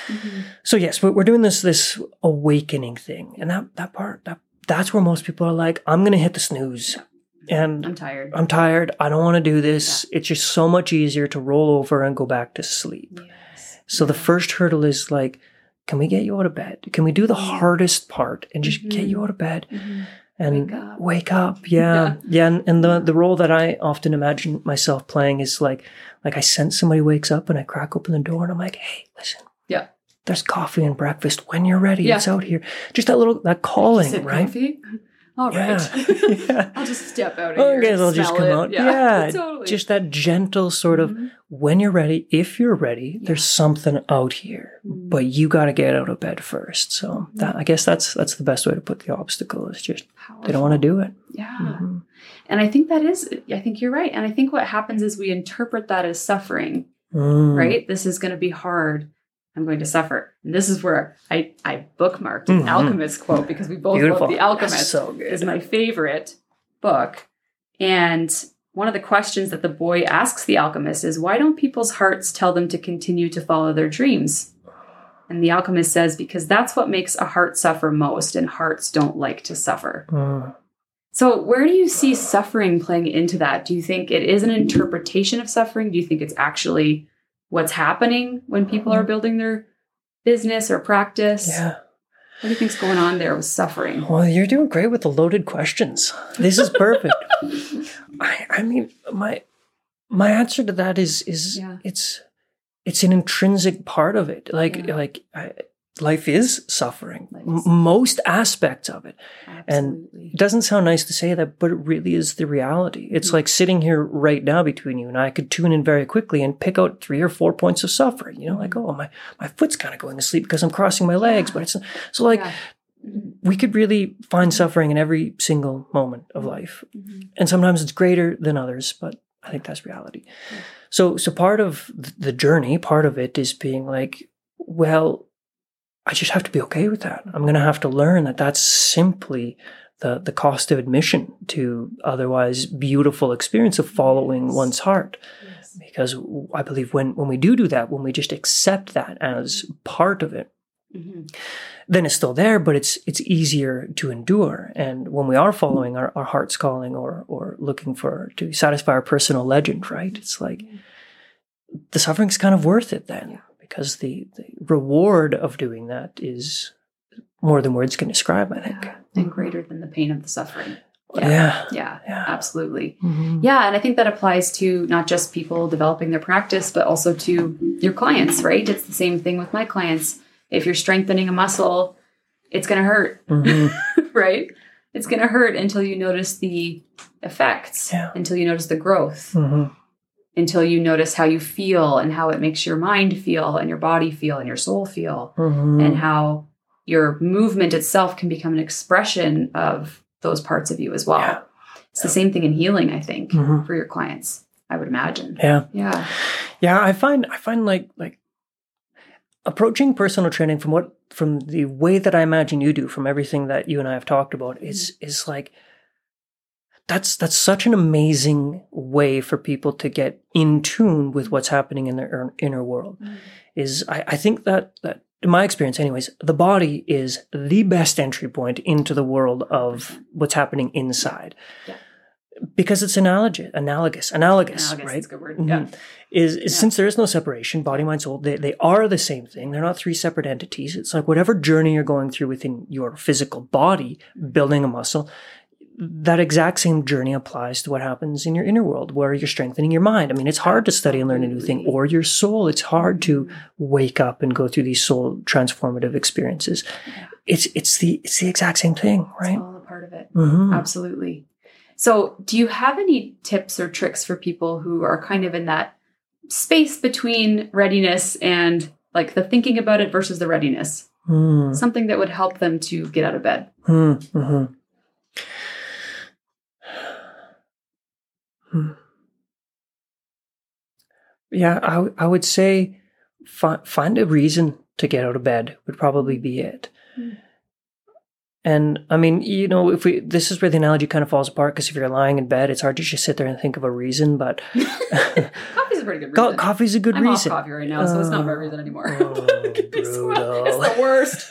So yes, we're doing this awakening thing. And that's where most people are like, I'm going to hit the snooze. And I'm tired. I don't want to do this. Yeah. It's just so much easier to roll over and go back to sleep. Yes. So the first hurdle is like, can we get you out of bed? Can we do the hardest part and just get you out of bed and wake up? Yeah. And the role that I often imagine myself playing is like I sense somebody wakes up and I crack open the door and I'm like, hey, listen. Yeah. There's coffee and breakfast when you're ready. Yeah. It's out here. Just that calling, right? Coffee? All right. Yeah. I'll just step out of here. Okay, they'll just come out. Yeah. Totally. Just that gentle sort of, when you're ready, if you're ready, there's something out here, but you got to get out of bed first. So I guess that's the best way to put the obstacle, is just they don't want to do it. Yeah. And I think I think you're right. And I think what happens is we interpret that as suffering, right? This is going to be hard. I'm going to suffer. And this is where I bookmarked an Alchemist quote, because we both love The Alchemist. So good. Is my favorite book. And one of the questions that the boy asks the alchemist is, why don't people's hearts tell them to continue to follow their dreams? And the alchemist says, because that's what makes a heart suffer most, and hearts don't like to suffer. So where do you see suffering playing into that? Do you think it is an interpretation of suffering? Do you think it's actually what's happening when people are building their business or practice? Yeah. What do you think's going on there with suffering? Well, you're doing great with the loaded questions. This is perfect. I mean, my answer to that is it's an intrinsic part of it. Life is suffering. Most aspects of it. Absolutely. And it doesn't sound nice to say that, but it really is the reality. It's like sitting here right now between you and I could tune in very quickly and pick out 3 or 4 points of suffering. You know, like, oh, my foot's kind of going to sleep because I'm crossing my legs, but it's so like we could really find suffering in every single moment of life. And sometimes it's greater than others, but I think that's reality. So part of the journey, part of it is being like, well, I just have to be okay with that. I'm going to have to learn that that's simply the cost of admission to otherwise beautiful experience of following one's heart. Yes. Because I believe when we do that, when we just accept that as part of it, then it's still there, but it's easier to endure. And when we are following our heart's calling or looking to satisfy our personal legend, right? It's like the suffering's kind of worth it then. Yeah. Because the reward of doing that is more than words can describe, I think. And greater than the pain of the suffering. Yeah, absolutely. Yeah, and I think that applies to not just people developing their practice, but also to your clients, right? It's the same thing with my clients. If you're strengthening a muscle, it's going to hurt, right? It's going to hurt until you notice the effects, until you notice the growth. Until you notice how you feel and how it makes your mind feel and your body feel and your soul feel, and how your movement itself can become an expression of those parts of you as well. Yeah. It's the same thing in healing, I think, for your clients, I would imagine. Yeah. I find like approaching personal training from the way that I imagine you do, from everything that you and I have talked about, is like, that's such an amazing way for people to get in tune with what's happening in their inner world. I think that in my experience anyways, the body is the best entry point into the world of what's happening inside. Because it's analogous, right? That's a good word. Yeah. Is since there is no separation, body, mind, soul, they are the same thing. They're not three separate entities. It's like whatever journey you're going through within your physical body, building a muscle, that exact same journey applies to what happens in your inner world, where you're strengthening your mind. I mean, it's hard to study and learn a new thing, or your soul. It's hard to wake up and go through these soul transformative experiences. Yeah. It's the exact same thing, right? It's all a part of it. Absolutely. So do you have any tips or tricks for people who are kind of in that space between readiness and like the thinking about it versus the readiness? Something that would help them to get out of bed. Yeah, I would say find a reason to get out of bed would probably be it. And I mean, this is where the analogy kind of falls apart, because if you're lying in bed, it's hard to just sit there and think of a reason, but coffee's a pretty good reason. Coffee's a good reason. I'm off coffee right now, so it's not my reason anymore. It's Brutal. the worst.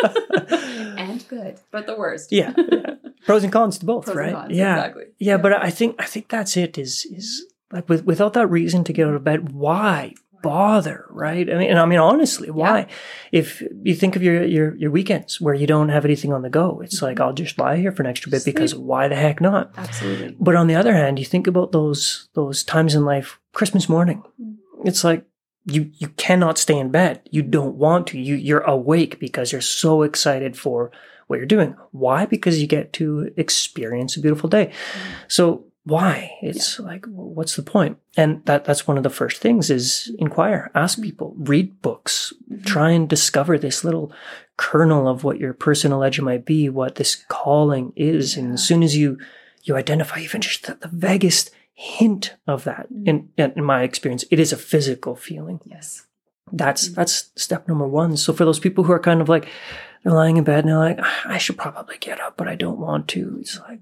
And good, but the worst. Yeah. Pros and cons to both, Pros right? And cons, yeah. Exactly. Yeah, but I think that's it, is like without that reason to get out of bed, why bother, right? I mean, honestly, why? If you think of your weekends where you don't have anything on the go, it's like, I'll just lie here for an extra bit, because why the heck not? Absolutely. But on the other hand, you think about those times in life, Christmas morning, it's like you cannot stay in bed. You don't want to. You're awake because you're so excited for what you're doing. Why? Because you get to experience a beautiful day. So why? It's like, what's the point? And that's one of the first things is inquire, ask people, read books, try and discover this little kernel of what your personal legend might be, what this calling is. And as soon as you identify even just the vaguest hint of that, in my experience, it is a physical feeling. Yes. That's step number one. So for those people who are kind of like, they're lying in bed and they're like, I should probably get up, but I don't want to. It's like,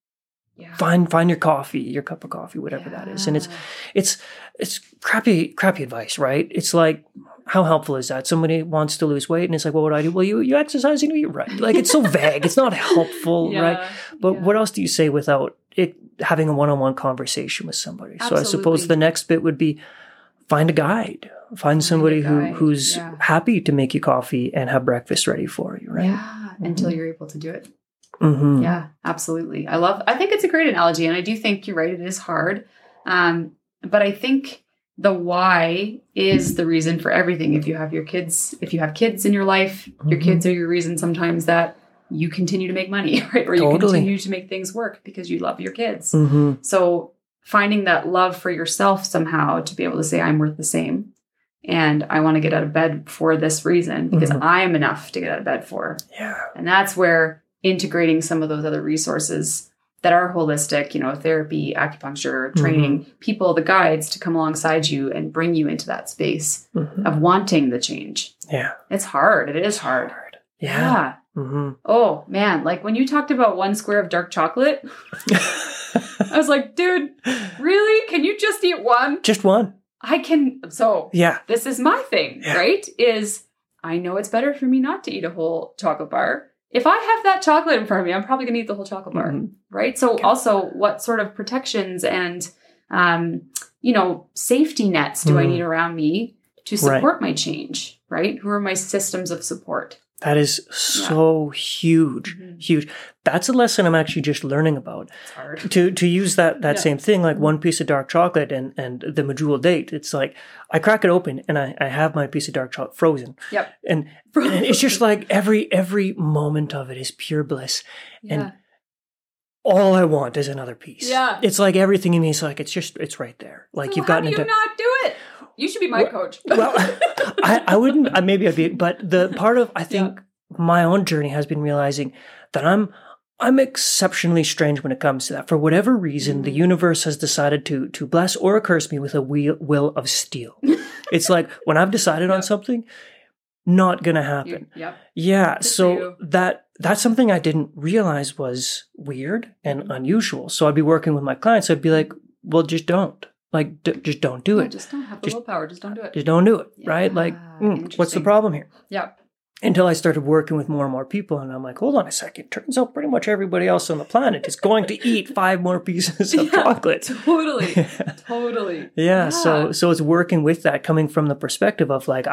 find your coffee, your cup of coffee, whatever that is. And it's crappy advice, right? It's like, how helpful is that? Somebody wants to lose weight and it's like, well, what do I do? Well, you exercise, you eat right. Like, it's so vague. It's not helpful, right? But what else do you say without it having a one-on-one conversation with somebody? Absolutely. So I suppose the next bit would be find a guide. Find somebody who's happy to make you coffee and have breakfast ready for you, right? Yeah, until you're able to do it. Yeah, absolutely. I think it's a great analogy. And I do think you're right. It is hard. But I think the why is the reason for everything. If you have kids in your life, your kids are your reason sometimes that you continue to make money, right? Or you continue to make things work because you love your kids. So finding that love for yourself somehow to be able to say, I'm worth the same. And I want to get out of bed for this reason because I am enough to get out of bed for. Yeah. And that's where integrating some of those other resources that are holistic, therapy, acupuncture, training, people, the guides to come alongside you and bring you into that space of wanting the change. Yeah. It's hard. It is hard. Yeah. Oh, man. Like when you talked about 1 square of dark chocolate, I was like, dude, really? Can you just eat one? Just one. I can. So yeah, this is my thing, right? Is I know it's better for me not to eat a whole chocolate bar. If I have that chocolate in front of me, I'm probably going to eat the whole chocolate bar, right? So also what sort of protections and, safety nets do I need around me to support my change, right? Who are my systems of support? That is so huge. That's a lesson I'm actually just learning about. It's hard. To use that same thing, like one piece of dark chocolate and the medjool date. It's like I crack it open and I have my piece of dark chocolate frozen. Yep. And it's just like every moment of it is pure bliss. Yeah. And all I want is another piece. Yeah. It's like everything in me is like it's right there. Like so you've gotten into. How do you not do it? You should be my coach. Well, I wouldn't. Maybe I'd be. But the part of I think my own journey has been realizing that I'm exceptionally strange when it comes to that. For whatever reason, the universe has decided to bless or curse me with a will of steel. It's like when I've decided on something, not gonna happen. Yeah. Good so that's something I didn't realize was weird and unusual. So I'd be working with my clients. I'd be like, well, just don't. Like, just don't do it. Just don't have the willpower. Just don't do it. Just don't do it, right? Like, what's the problem here? Yeah. until I started working with more and more people. And I'm like, hold on a second. Turns out pretty much everybody else on the planet is going to eat 5 more pieces of chocolate. Totally. Totally. Yeah. So it's working with that, coming from the perspective of like,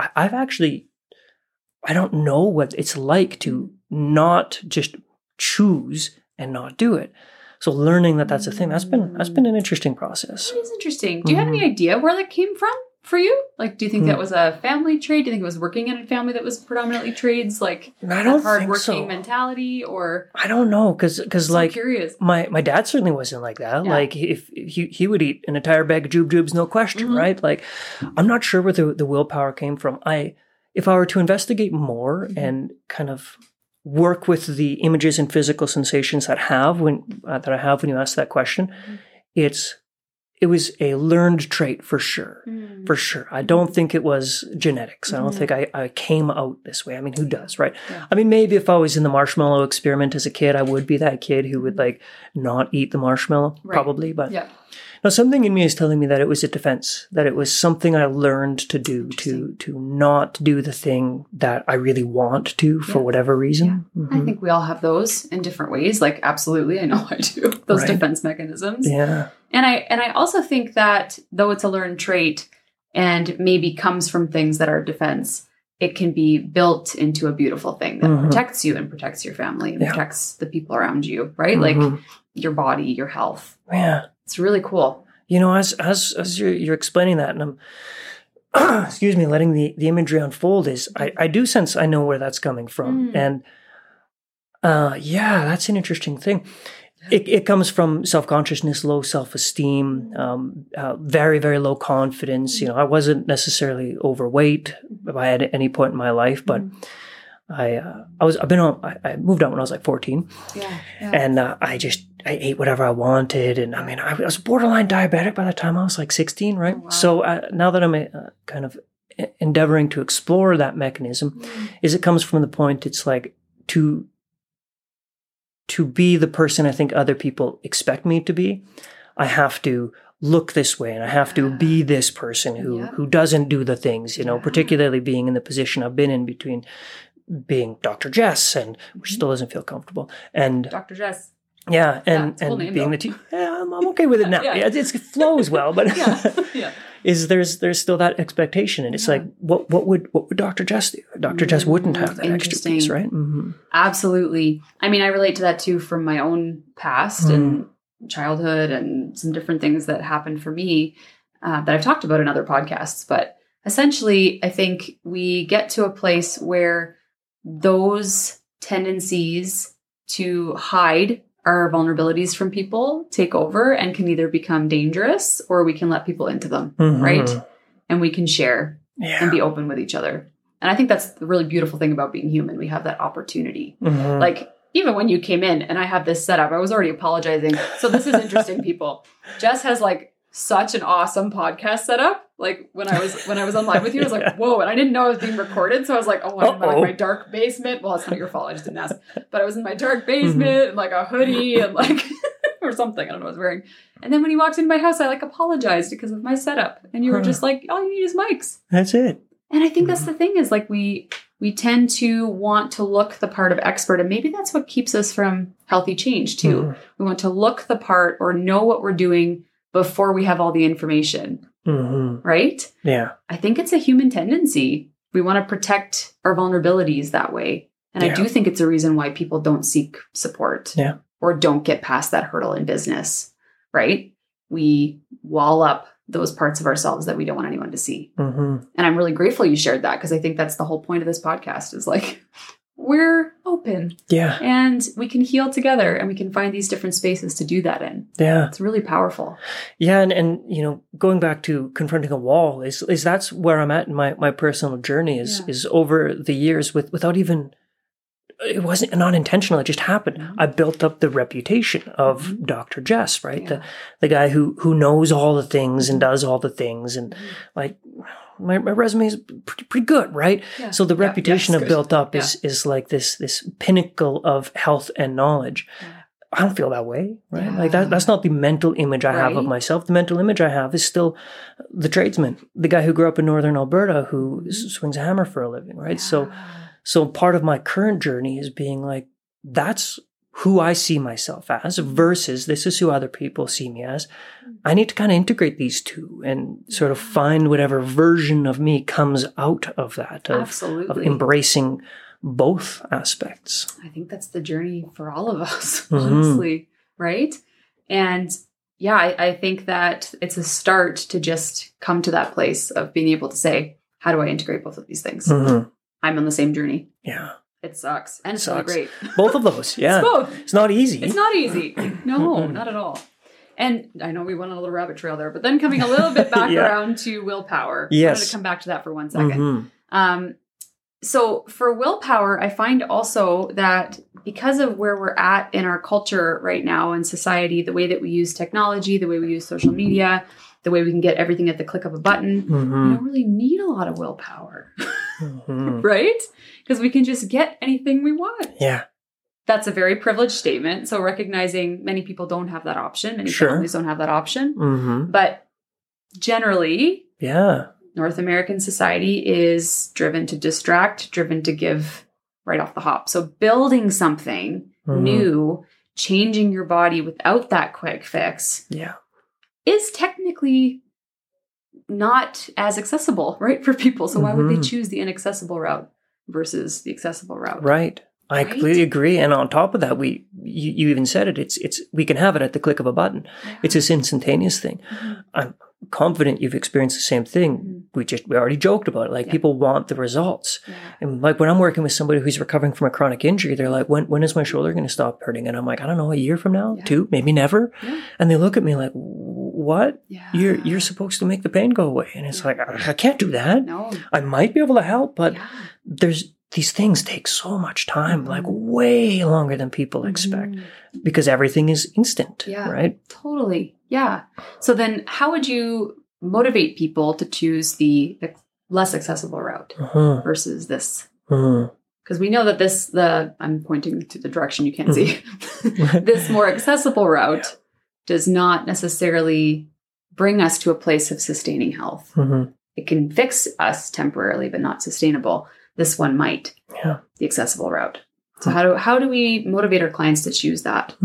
I don't know what it's like to not just choose and not do it. So learning that that's a thing, that's been an interesting process. It is interesting. Do you have any idea where that came from for you? Like, do you think that was a family trait? Do you think it was working in a family that was predominantly trades? Like, I don't hard think working so. mentality, or I don't know, because like curious. my dad certainly wasn't like that. Yeah. Like if he would eat an entire bag of jubes, no question, right? Like I'm not sure where the willpower came from. If I were to investigate more and kind of work with the images and physical sensations that I have when you ask that question, it was a learned trait for sure. For sure. I don't think it was genetics. I don't think I came out this way. I mean, who does, right? Yeah. I mean, maybe if I was in the marshmallow experiment as a kid, I would be that kid who would like not eat the marshmallow, probably. But now something in me is telling me that it was a defense, that it was something I learned to do, to not do the thing that I really want to for whatever reason. I think we all have those in different ways. Like, absolutely. I know I do. Those defense mechanisms. Yeah. And I also think that though it's a learned trait and maybe comes from things that are defense, it can be built into a beautiful thing that protects you and protects your family and protects the people around you, right? Like your body, your health. Yeah. It's really cool. You know, as you're explaining that, and I'm, excuse me, letting the imagery unfold, is I do sense I know where that's coming from, and that's an interesting thing. It comes from self-consciousness, low self-esteem, very, very low confidence. You know, I wasn't necessarily overweight by any point in my life, but I moved out when I was like 14, and I ate whatever I wanted, and I mean I was borderline diabetic by the time I was like 16, right? Oh, wow. So now that I'm kind of endeavoring to explore that mechanism, is it comes from the point it's like to be the person I think other people expect me to be, I have to look this way, and I have to be this person who doesn't do the things, you know, particularly being in the position I've been in between being Dr. Jess, and which still doesn't feel comfortable, and Dr. Jess. Yeah, and being the team. Yeah, I'm okay with it now. It flows well, but there's still that expectation, and it's like, what would Dr. Jess do? Dr. Jess wouldn't have that extra piece, right? Absolutely. I mean, I relate to that too from my own past and childhood, and some different things that happened for me that I've talked about in other podcasts. But essentially, I think we get to a place where those tendencies to hide our vulnerabilities from people take over and can either become dangerous, or we can let people into them, right? And we can share and be open with each other. And I think that's the really beautiful thing about being human. We have that opportunity. Like, even when you came in and I have this setup, I was already apologizing. So this is interesting, people. Jess has like such an awesome podcast setup. Like when I was on live with you, I was like, whoa, and I didn't know I was being recorded. So I was like, oh, I'm in like my dark basement. Well, it's not your fault. I just didn't ask. But I was in my dark basement and like a hoodie and like, or something. I don't know what I was wearing. And then when he walked into my house, I like apologized because of my setup. And you were just like, all you need is mics. That's it. And I think that's the thing, is like we tend to want to look the part of expert, and maybe that's what keeps us from healthy change too. We want to look the part or know what we're doing before we have all the information, right? Yeah. I think it's a human tendency. We want to protect our vulnerabilities that way. And I do think it's a reason why people don't seek support or don't get past that hurdle in business, right? We wall up those parts of ourselves that we don't want anyone to see. And I'm really grateful you shared that, because I think that's the whole point of this podcast, is like, we're open. Yeah. And we can heal together, and we can find these different spaces to do that in. Yeah. It's really powerful. Yeah. And you know, going back to confronting a wall is that's where I'm at in my personal journey is over the years without even, it wasn't not intentional. It just happened. I built up the reputation of Dr. Jess, right? Yeah. The guy who knows all the things and does all the things, and like my resume is pretty good, right? Yeah. So the reputation I've built up is like this pinnacle of health and knowledge. Yeah. I don't feel that way, right? Yeah. Like that's not the mental image I have of myself. The mental image I have is still the tradesman, the guy who grew up in northern Alberta who swings a hammer for a living, right? So part of my current journey is being like, that's who I see myself as versus this is who other people see me as. I need to kind of integrate these two and sort of find whatever version of me comes out of that, of Absolutely. embracing both aspects. I think that's the journey for all of us, honestly, right? And yeah, I think that it's a start to just come to that place of being able to say, how do I integrate both of these things? I'm on the same journey. Yeah. It sucks. And it's really great. Both of those. Yeah. It's both. It's not easy. It's not easy. No, not at all. And I know we went on a little rabbit trail there, but then coming a little bit back around to willpower. Yes. I wanted to come back to that for 1 second. So for willpower, I find also that because of where we're at in our culture right now in society, the way that we use technology, the way we use social media, the way we can get everything at the click of a button, we don't really need a lot of willpower, right? Because we can just get anything we want. Yeah. That's a very privileged statement. So recognizing many people don't have that option. Many families don't have that option. But generally, North American society is driven to distract, driven to give right off the hop. So building something new, changing your body without that quick fix is technically not as accessible, right, for people. So why would they choose the inaccessible route versus the accessible route? Right. I completely agree. And on top of that, you even said it, it's we can have it at the click of a button. Yeah. It's this instantaneous thing. I'm confident you've experienced the same thing. We already joked about it. Like people want the results. And like when I'm working with somebody who's recovering from a chronic injury, they're like, when is my shoulder going to stop hurting? And I'm like, I don't know, a year from now, 2, maybe never. And they look at me like, what? You're supposed to make the pain go away. And it's like, I can't do that. No. I might be able to help, but these things take so much time, like way longer than people expect, because everything is instant, right? Totally. Yeah. So then how would you motivate people to choose the less accessible route versus this? Because we know that I'm pointing to the direction you can't see, this more accessible route does not necessarily bring us to a place of sustaining health. It can fix us temporarily, but not sustainable. This one might, the accessible route. So how do we motivate our clients to choose that?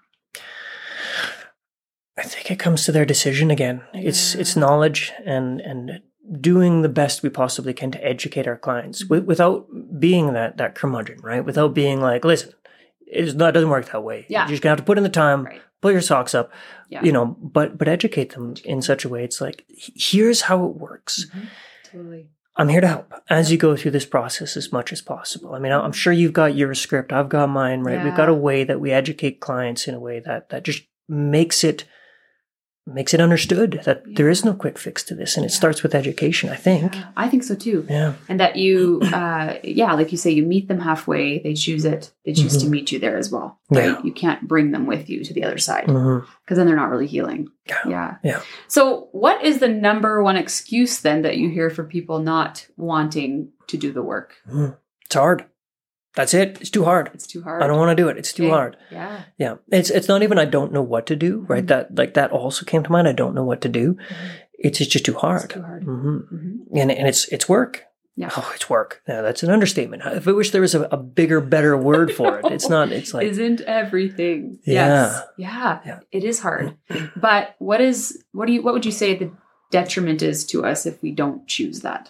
I think it comes to their decision again. It's knowledge and doing the best we possibly can to educate our clients without being that curmudgeon, right? Without being like, listen, it doesn't work that way. You're just gonna have to put in the time, pull your socks up, but educate them in such a way. It's like, here's how it works. Totally. I'm here to help as you go through this process as much as possible. I mean, I'm sure you've got your script. I've got mine, right? We've got a way that we educate clients in a way that just makes it understood that there is no quick fix to this. And it starts with education, I think. Yeah, I think so too. Yeah. And that you, like you say, you meet them halfway. They choose it. They choose to meet you there as well. Right? Yeah. You can't bring them with you to the other side because then they're not really healing. Yeah. So what is the number one excuse then that you hear for people not wanting to do the work? It's hard. That's it. It's too hard. It's too hard. I don't want to do it. It's too hard. Yeah. It's not even I don't know what to do, right? That also came to mind. I don't know what to do. It's just too hard. It's too hard. And it's work. Yeah. Oh, it's work. Yeah, that's an understatement. If I wish there was a bigger, better word for it. It's not. It's like isn't everything. Yeah. Yes. Yeah. It is hard. But what would you say the detriment is to us if we don't choose that?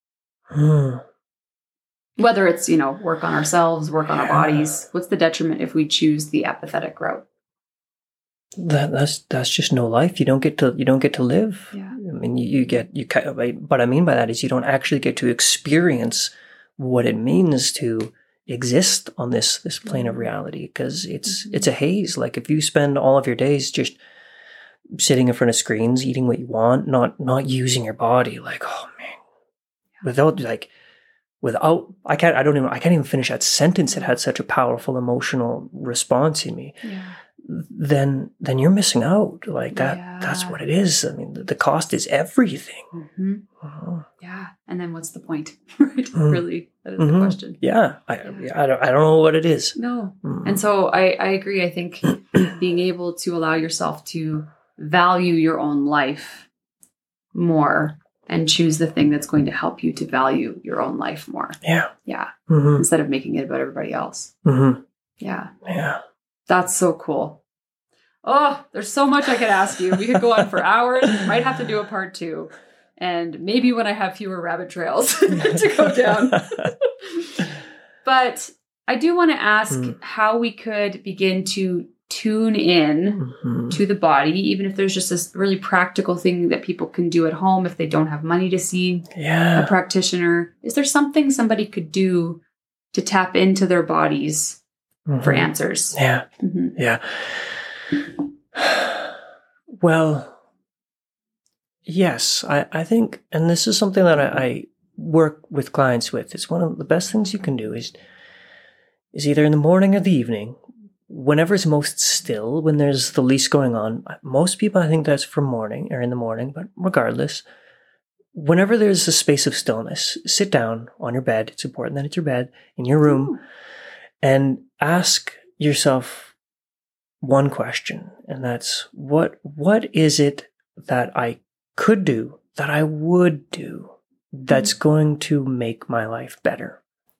Whether it's, work on ourselves, work on our bodies, what's the detriment if we choose the apathetic route? That's just no life. You don't get to live. Yeah. I mean, what I mean by that is you don't actually get to experience what it means to exist on this plane of reality, because it's a haze. Like if you spend all of your days just sitting in front of screens, eating what you want, not using your body, like, oh man, I can't even finish that sentence. It had such a powerful emotional response in me. Yeah. Then you're missing out. Like that's what it is. I mean, the cost is everything. Yeah. And then what's the point? Right? Really, that is the question. Yeah. I don't know what it is. No. And so I agree. I think being able to allow yourself to value your own life more and choose the thing that's going to help you to value your own life more. Yeah. Yeah. Mm-hmm. Instead of making it about everybody else. Mm-hmm. Yeah. Yeah. That's so cool. Oh, there's so much I could ask you. We could go on for hours. We might have to do a part 2. And maybe when I have fewer rabbit trails to go down. But I do want to ask how we could begin to tune in to the body, even if there's just this really practical thing that people can do at home if they don't have money to see a practitioner. Is there something somebody could do to tap into their bodies for answers? Yeah. Yeah. Well, yes, I think, and this is something that I work with clients with. It's one of the best things you can do is either in the morning or the evening, whenever it's most still, when there's the least going on. Most people, I think that's for morning or in the morning, but regardless, whenever there's a space of stillness, sit down on your bed. It's important that it's your bed in your room and ask yourself one question. And that's what is it that I could do, that I would do, that's going to make my life better?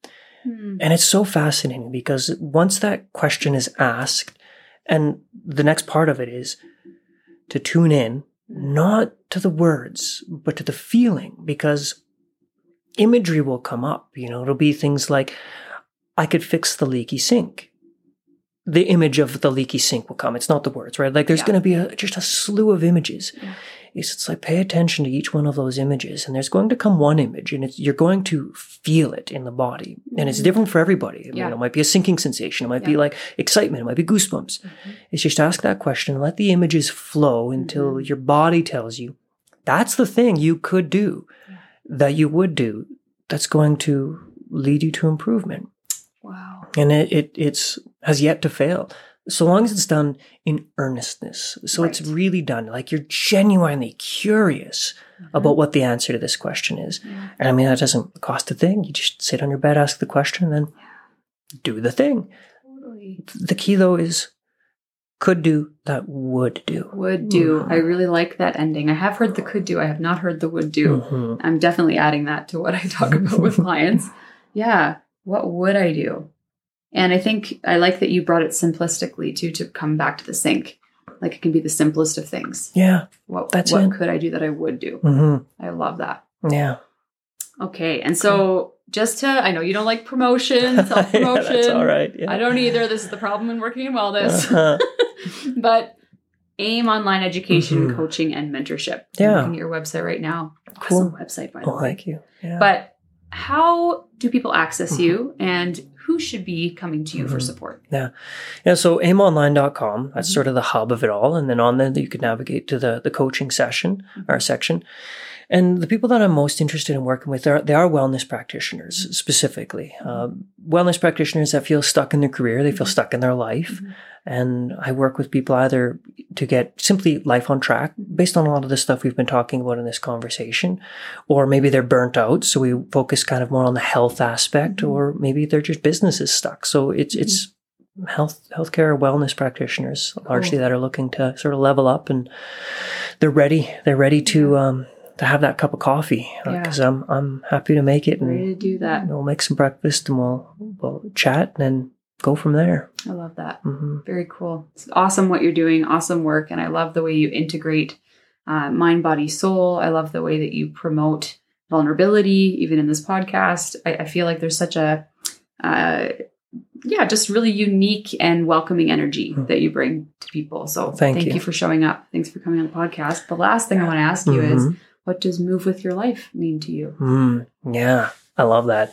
And it's so fascinating because once that question is asked, and the next part of it is to tune in, not to the words, but to the feeling, because imagery will come up. It'll be things like, I could fix the leaky sink. The image of the leaky sink will come. It's not the words, right? Like there's going to be just a slew of images. It's like, pay attention to each one of those images, and there's going to come one image, and you're going to feel it in the body, and it's different for everybody. I mean, it might be a sinking sensation. It might be like excitement. It might be goosebumps. It's just ask that question and let the images flow until your body tells you that's the thing you could do, that you would do, that's going to lead you to improvement. Wow. And it's has yet to fail. So long as it's done in earnestness. So it's really done. Like you're genuinely curious about what the answer to this question is. And I mean, that doesn't cost a thing. You just sit on your bed, ask the question, and then do the thing. Totally. The key though is could do, that would do. Would do. I really like that ending. I have heard the could do. I have not heard the would do. I'm definitely adding that to what I talk about with clients. Yeah. What would I do? And I think I like that you brought it simplistically too, to come back to the sink. Like it can be the simplest of things. Yeah. What it. could I do that I would do? I love that. Yeah. Okay. And so just to, I know you don't like promotion, self-promotion. That's all right. Yeah. I don't either. This is the problem in working in wellness. But AIM Online Education, Coaching, and Mentorship. Yeah. I'm looking at your website right now. Cool. Awesome website, by the way. Thank you. Yeah. But how do people access you, and who should be coming to you for support? Yeah. So aimonline.com, that's sort of the hub of it all. And then on there, you can navigate to the coaching session or section. And the people that I'm most interested in working with, they are wellness practitioners specifically. Wellness practitioners that feel stuck in their career, they feel stuck in their life. And I work with people either to get simply life on track based on a lot of the stuff we've been talking about in this conversation, or maybe they're burnt out. So we focus kind of more on the health aspect, or maybe they're just businesses stuck. So it's healthcare wellness practitioners largely that are looking to sort of level up, and they're ready to have that cup of coffee, because I'm happy to make it, and ready to do that. We'll make some breakfast and we'll chat and then go from there. I love that. Very cool. It's awesome what you're doing. Awesome work. And I love the way you integrate mind, body, soul. I love the way that you promote vulnerability, even in this podcast. I feel like there's such a, just really unique and welcoming energy that you bring to people. So thank you for showing up. Thanks for coming on the podcast. The last thing I want to ask you is, what does move with your life mean to you? Yeah, I love that.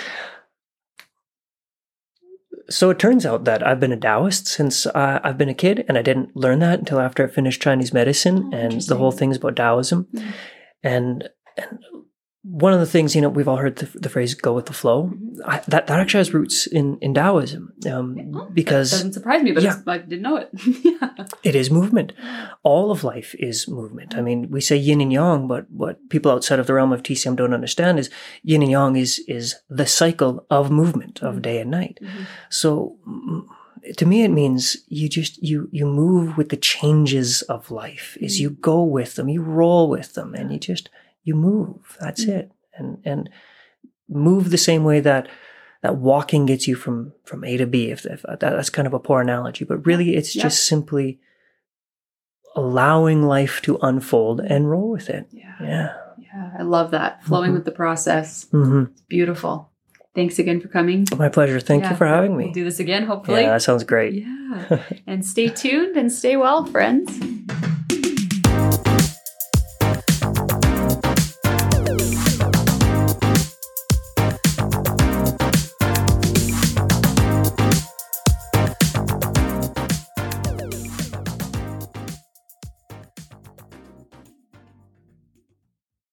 So it turns out that I've been a Taoist since I've been a kid, and I didn't learn that until after I finished Chinese medicine, and the whole thing's about Taoism. And one of the things, we've all heard the phrase "go with the flow." That actually has roots in Taoism, because that doesn't surprise me, but I didn't know it. It is movement. All of life is movement. I mean, we say yin and yang, but what people outside of the realm of TCM don't understand is yin and yang is the cycle of movement of day and night. So to me, it means you move with the changes of life. Is you go with them, you roll with them, and you move. That's it. And move the same way that walking gets you from A to B. If that's kind of a poor analogy, but really it's just simply allowing life to unfold and roll with it. Yeah. I love that. Flowing with the process. It's beautiful. Thanks again for coming. My pleasure. Thank you for having me. We'll do this again, hopefully. Yeah, that sounds great. Yeah. And stay tuned and stay well, friends.